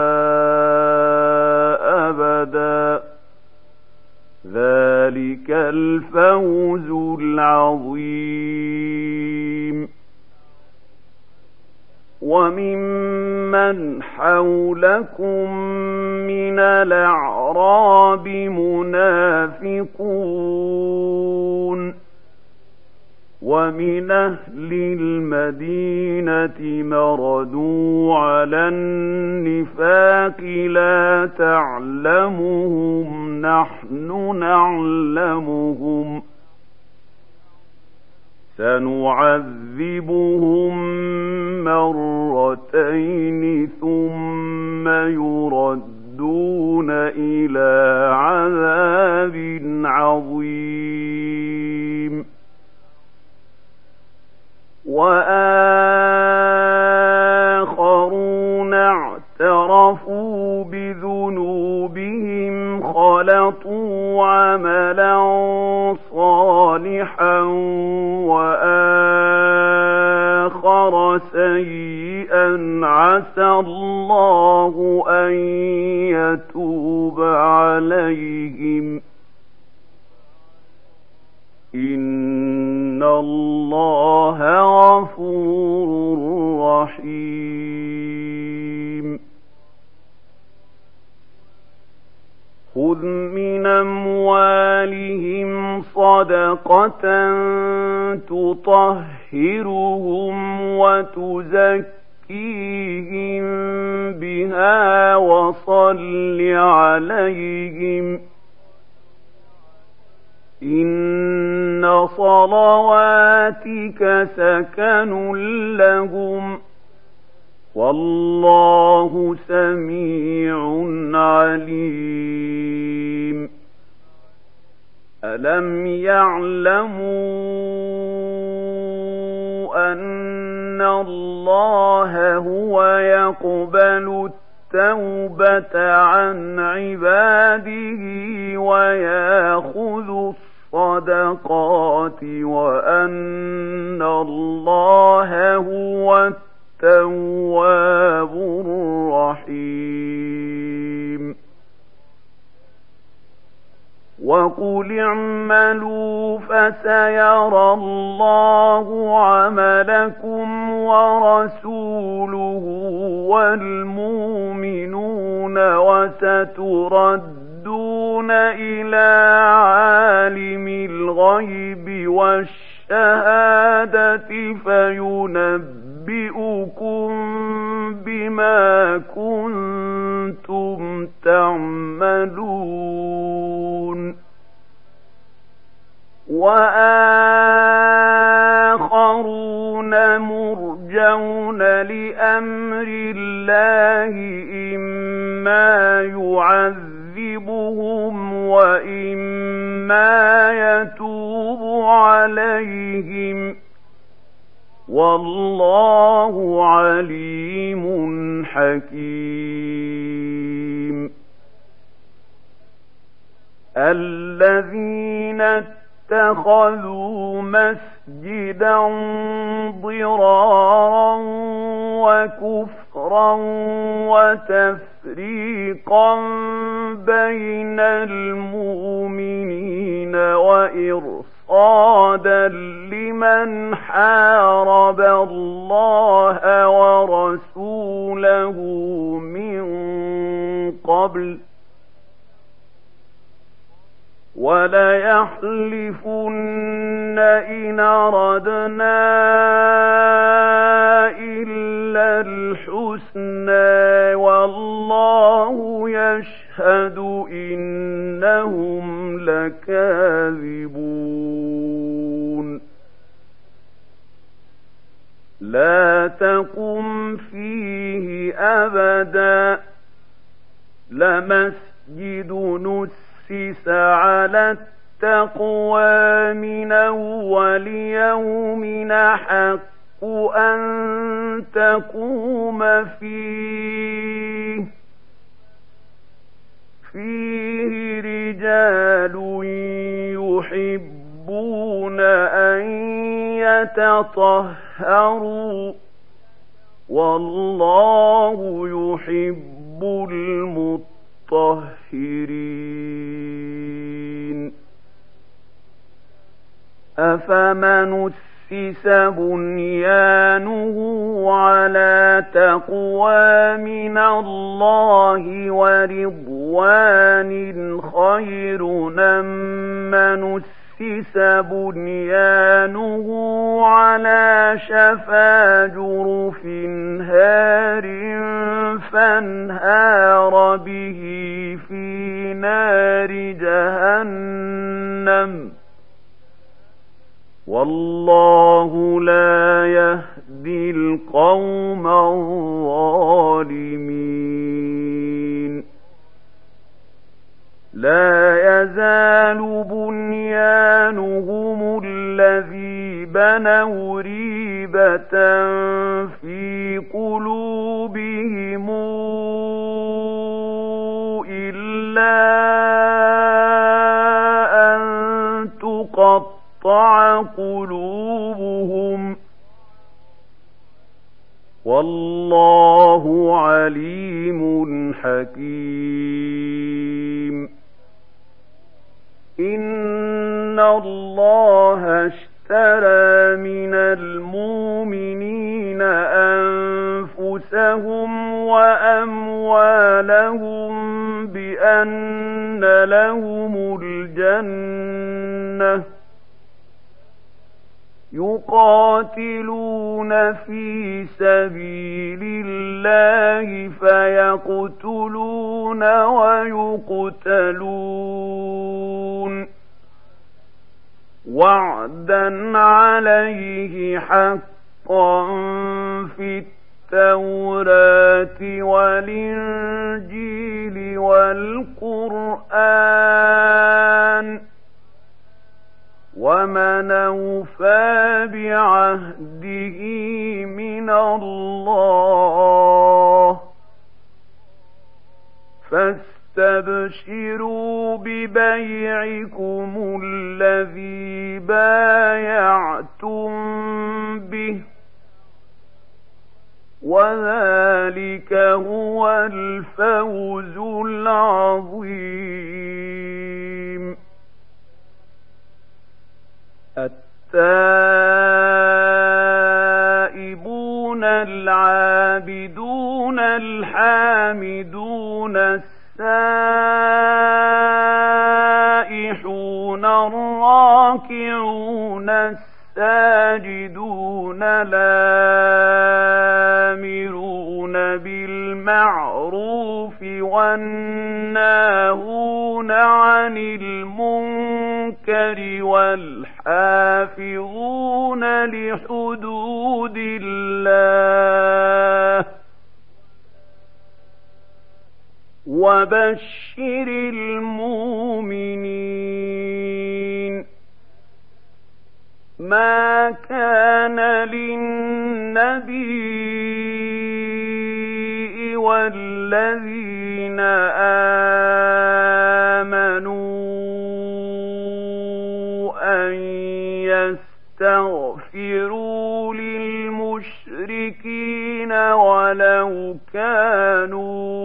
أبدا ذلك الفوز العظيم وممن حولكم من الأعراب منافقون ومن أهل المدينة مردوا على النفاق لا تعلمهم نحن نعلمهم سنعذبهم مرتين ثم يردون إلى عذاب عظيم وآخرون اعترفوا بذنوبهم خلطوا عملا صالحا وآخر سيئا عسى الله أن يتوب عليهم إن الله غفور رحيم خذ من أموالهم صدقة تطهرهم وتزكيهم بها وصل عليهم إن صلواتك سكن لهم والله سميع عليم ألم يعلموا أن الله هو يقبل التوبة عن عباده ويأخذ الصدقات وأن الله هو التواب الرحيم وقل اعملوا فسيرى الله عملكم ورسوله والمؤمنون وستردون إلى عالم الغيب والشهادة فينبئكم بما كنتم تعملون وآخرون مرجون لأمر الله إما يعذبهم وإما يتوب عليهم والله عليم حكيم الذين اتخذوا مسجدا ضرارا وكفرا وتفريقا بين المؤمنين وإرصادا مرصادا لمن حارب الله ورسوله من قبل وليحلفن إن أردنا إلا الحسنى والله يشهد إنهم لكاذبون لا تقم فيه أبدا لمسجد نسس على التقوى من أول يوم أحق أن تقوم فيه فيه رجال يحبون أن يتطهروا والله يحب المطهرين أفمن أسس بنيانه على تقوى من الله ورضوان خير أم من أسس بنيانه على شفا جرف هار فانهار به في نار جهنم والله لا يهدي القوم الظالمين لا يزال بنيانهم الذي بنوا ريبة في قلوبهم إلا أن تقطع قلوبهم والله عليم حكيم إن الله اشترى من المؤمنين أنفسهم وأموالهم بأن لهم الجنة يقاتلون في سبيل الله فيقتلون ويقتلون وعدا عليه حقا في التوراة والإنجيل والقرآن ومن أوفى بعهده من الله فاستبشروا ببيعكم الذي بايعتم به وذلك هو الفوز العظيم التائبون العابدون الحامدون السائحون الراكعون الساجدون الآمرون بالمعروف والناهون عن المنكر والحافظون لحدود الله وبشر المؤمنين ما كان للنبي والذين آمنوا أن يستغفروا للمشركين ولو كانوا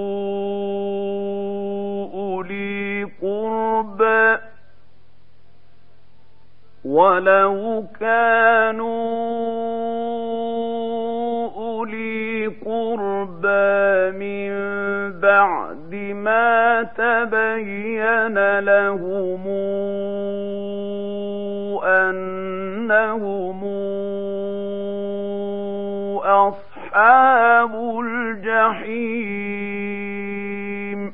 أولي قربى ولو كانوا أولي قربى من بعد ما تبين لهم أنهم أصحاب الجحيم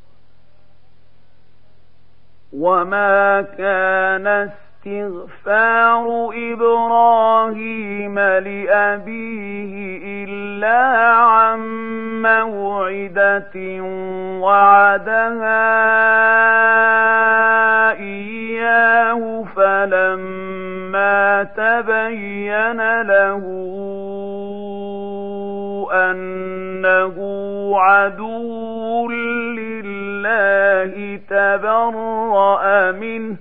وما كان استغفار إبراهيم لأبيه إلا عن موعدة وعدها إياه فلما تبين له أنه عدو لله تبرأ منه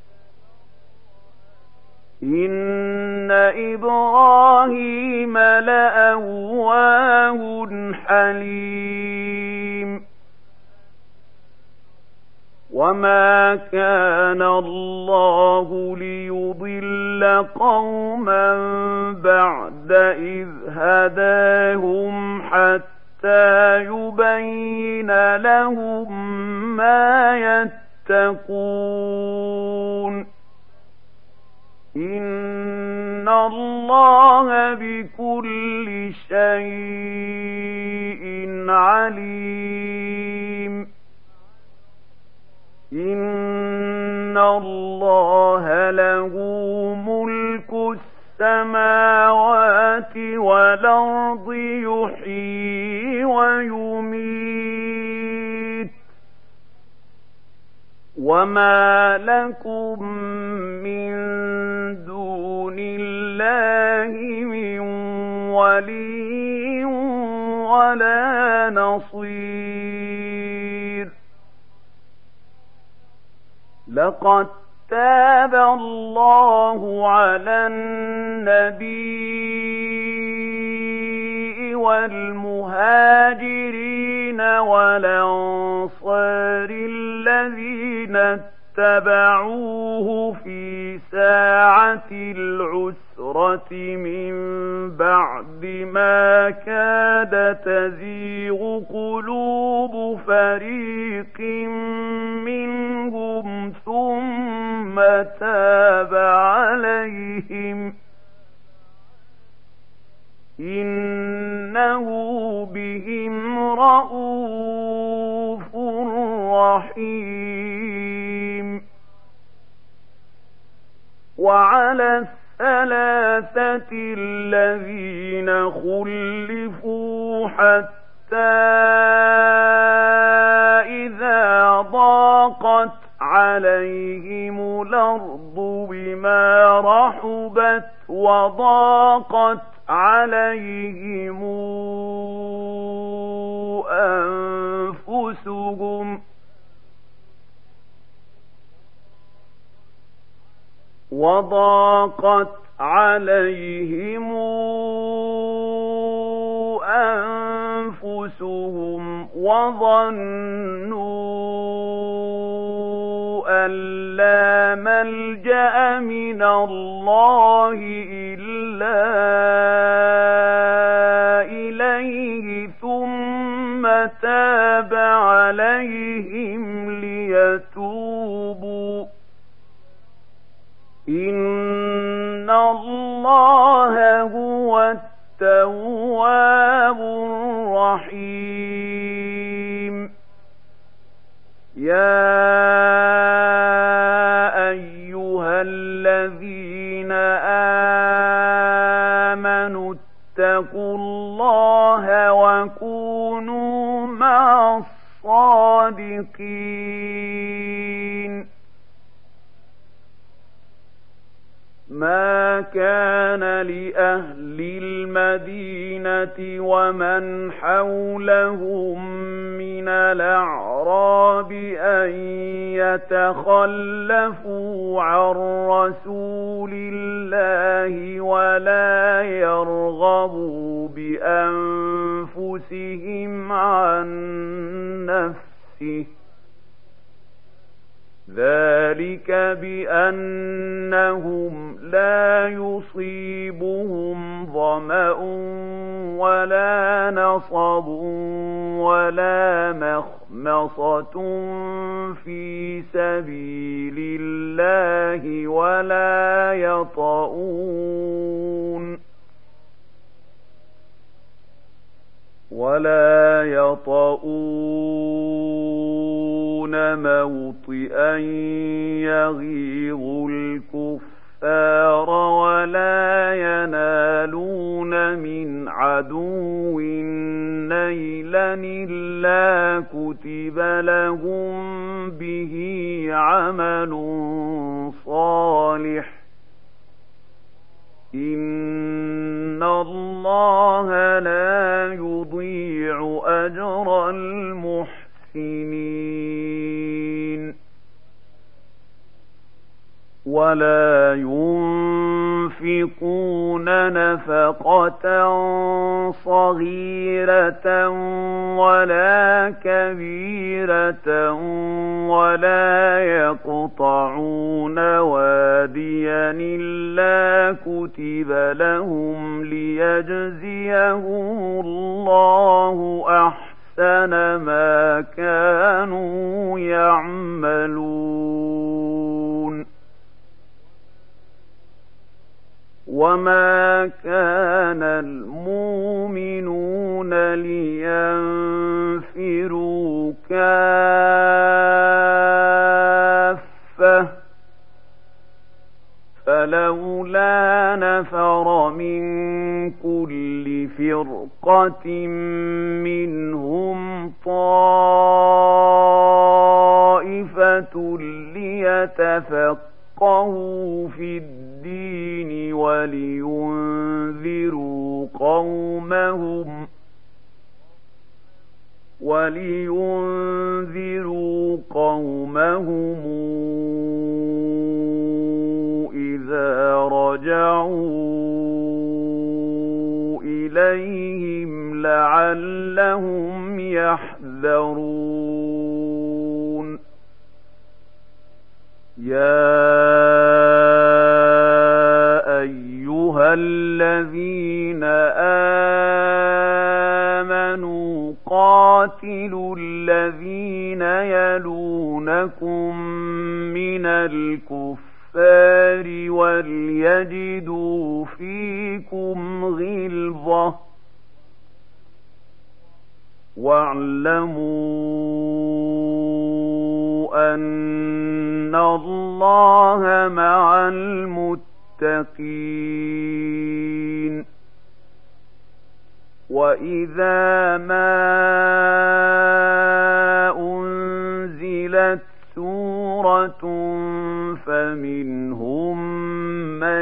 إن إبراهيم لأواه حليم وما كان الله ليضل قوما بعد إذ هداهم حتى يبين لهم ما يتقون إن الله بكل شيء عليم إن الله له ملك السماوات والأرض يحيي ويميت وما لكم من دون الله من ولي ولا نصير لقد تاب الله على النبي والمهاجرين والأنصار الذين اتبعوه في ساعة العسرة من بعد ما كاد تزيغ قلوب فريق منهم ثم تاب عليهم إنه بهم رءوف رحيم وعلى الثلاثة الذين خلفوا حتى إذا ضاقت عليهم الأرض بما رحبت وضاقت عليهم أنفسهم وضاقت عليهم أنفسهم وظنوا أن لا ملجأ من الله إلا إليه ثم تاب عليهم ليتوبوا إن الله هو التواب الرحيم يا أيها الذين آمنوا اتقوا الله وكونوا مع الصادقين ما كان لأهل المدينة ومن حولهم من الأعراب أن يتخلفوا عن رسول الله ولا يرغبوا بأنفسهم عن نفسه ذلك بأنهم لا يصيبهم ظمأ ولا نصب ولا مخمصة في سبيل الله ولا يطؤون ولا يطؤون موطئا يغيظ الكفار ولا ينالون من عدو نيلا إلا كتب لهم به عمل صالح إن الله لا يضيع أجر المحسنين ولا ينفقون نفقة صغيرة ولا كبيرة ولا يقطعون واديا إلا كتب لهم ليجزيهم الله أحسن ما كانوا يعملون وما كان المؤمنون لينفروا كافة فلولا نفر من كل فرقة منهم طائفة ليتفقهوا في الدين ولينذروا قومهم ولينذروا قومهم إذا رجعوا إليهم لعلهم يحذرون يا أيها الذين آمنوا قاتلوا الذين يلونكم من الكفار وليجدوا فيكم غلظة واعلموا أن الله مع المتقين وإذا ما أنزلت سورة فمنهم من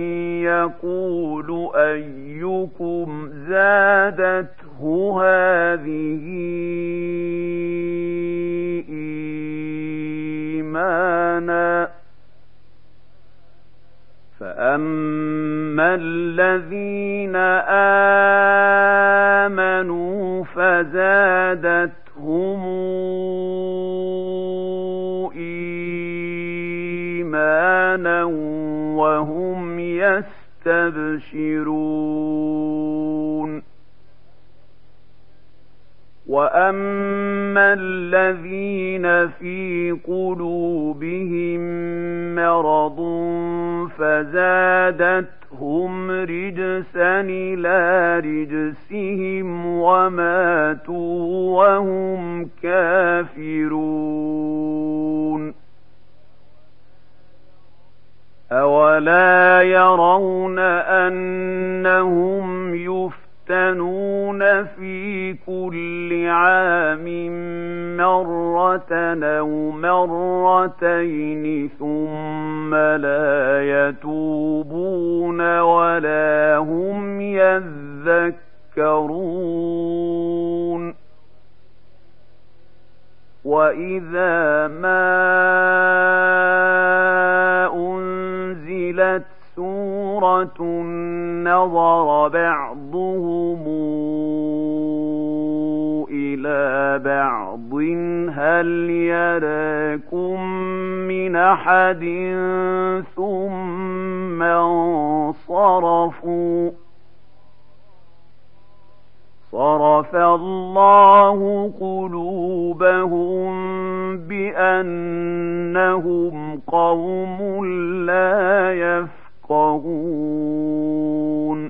يقول أيكم زادته هذه إيمانا فأما الذين آمنوا فزادتهم إيمانا وهم يستبشرون وأما الذين في قلوبهم مرض فزادتهم رجسا إلى رجسهم وماتوا وهم كافرون أولا يرون أنهم يفتنون في كل عام مرة أو مرتين ثم لا يتوبون ولا هم يذكرون وإذا ما أنزلت سورة نظر بعضهم إلى بعض أرض هل يراكم من أحد ثم انصرفوا صرف الله قلوبهم بأنهم قوم لا يفقهون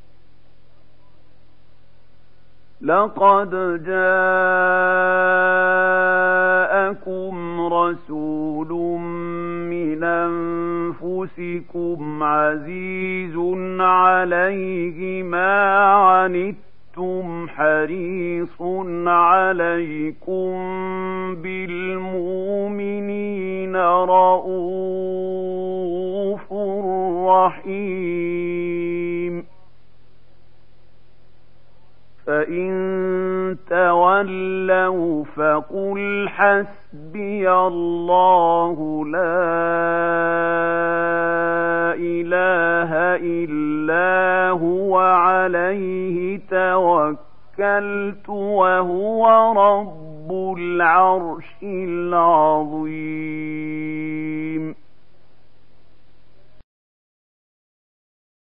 لقد جاءكم رسول من أنفسكم عزيز عليه ما عنتم حريص عليكم بالمؤمنين رءوف رحيم فإن تولوا فقل حسبي الله لا إله إلا هو عليه توكلت وهو رب العرش العظيم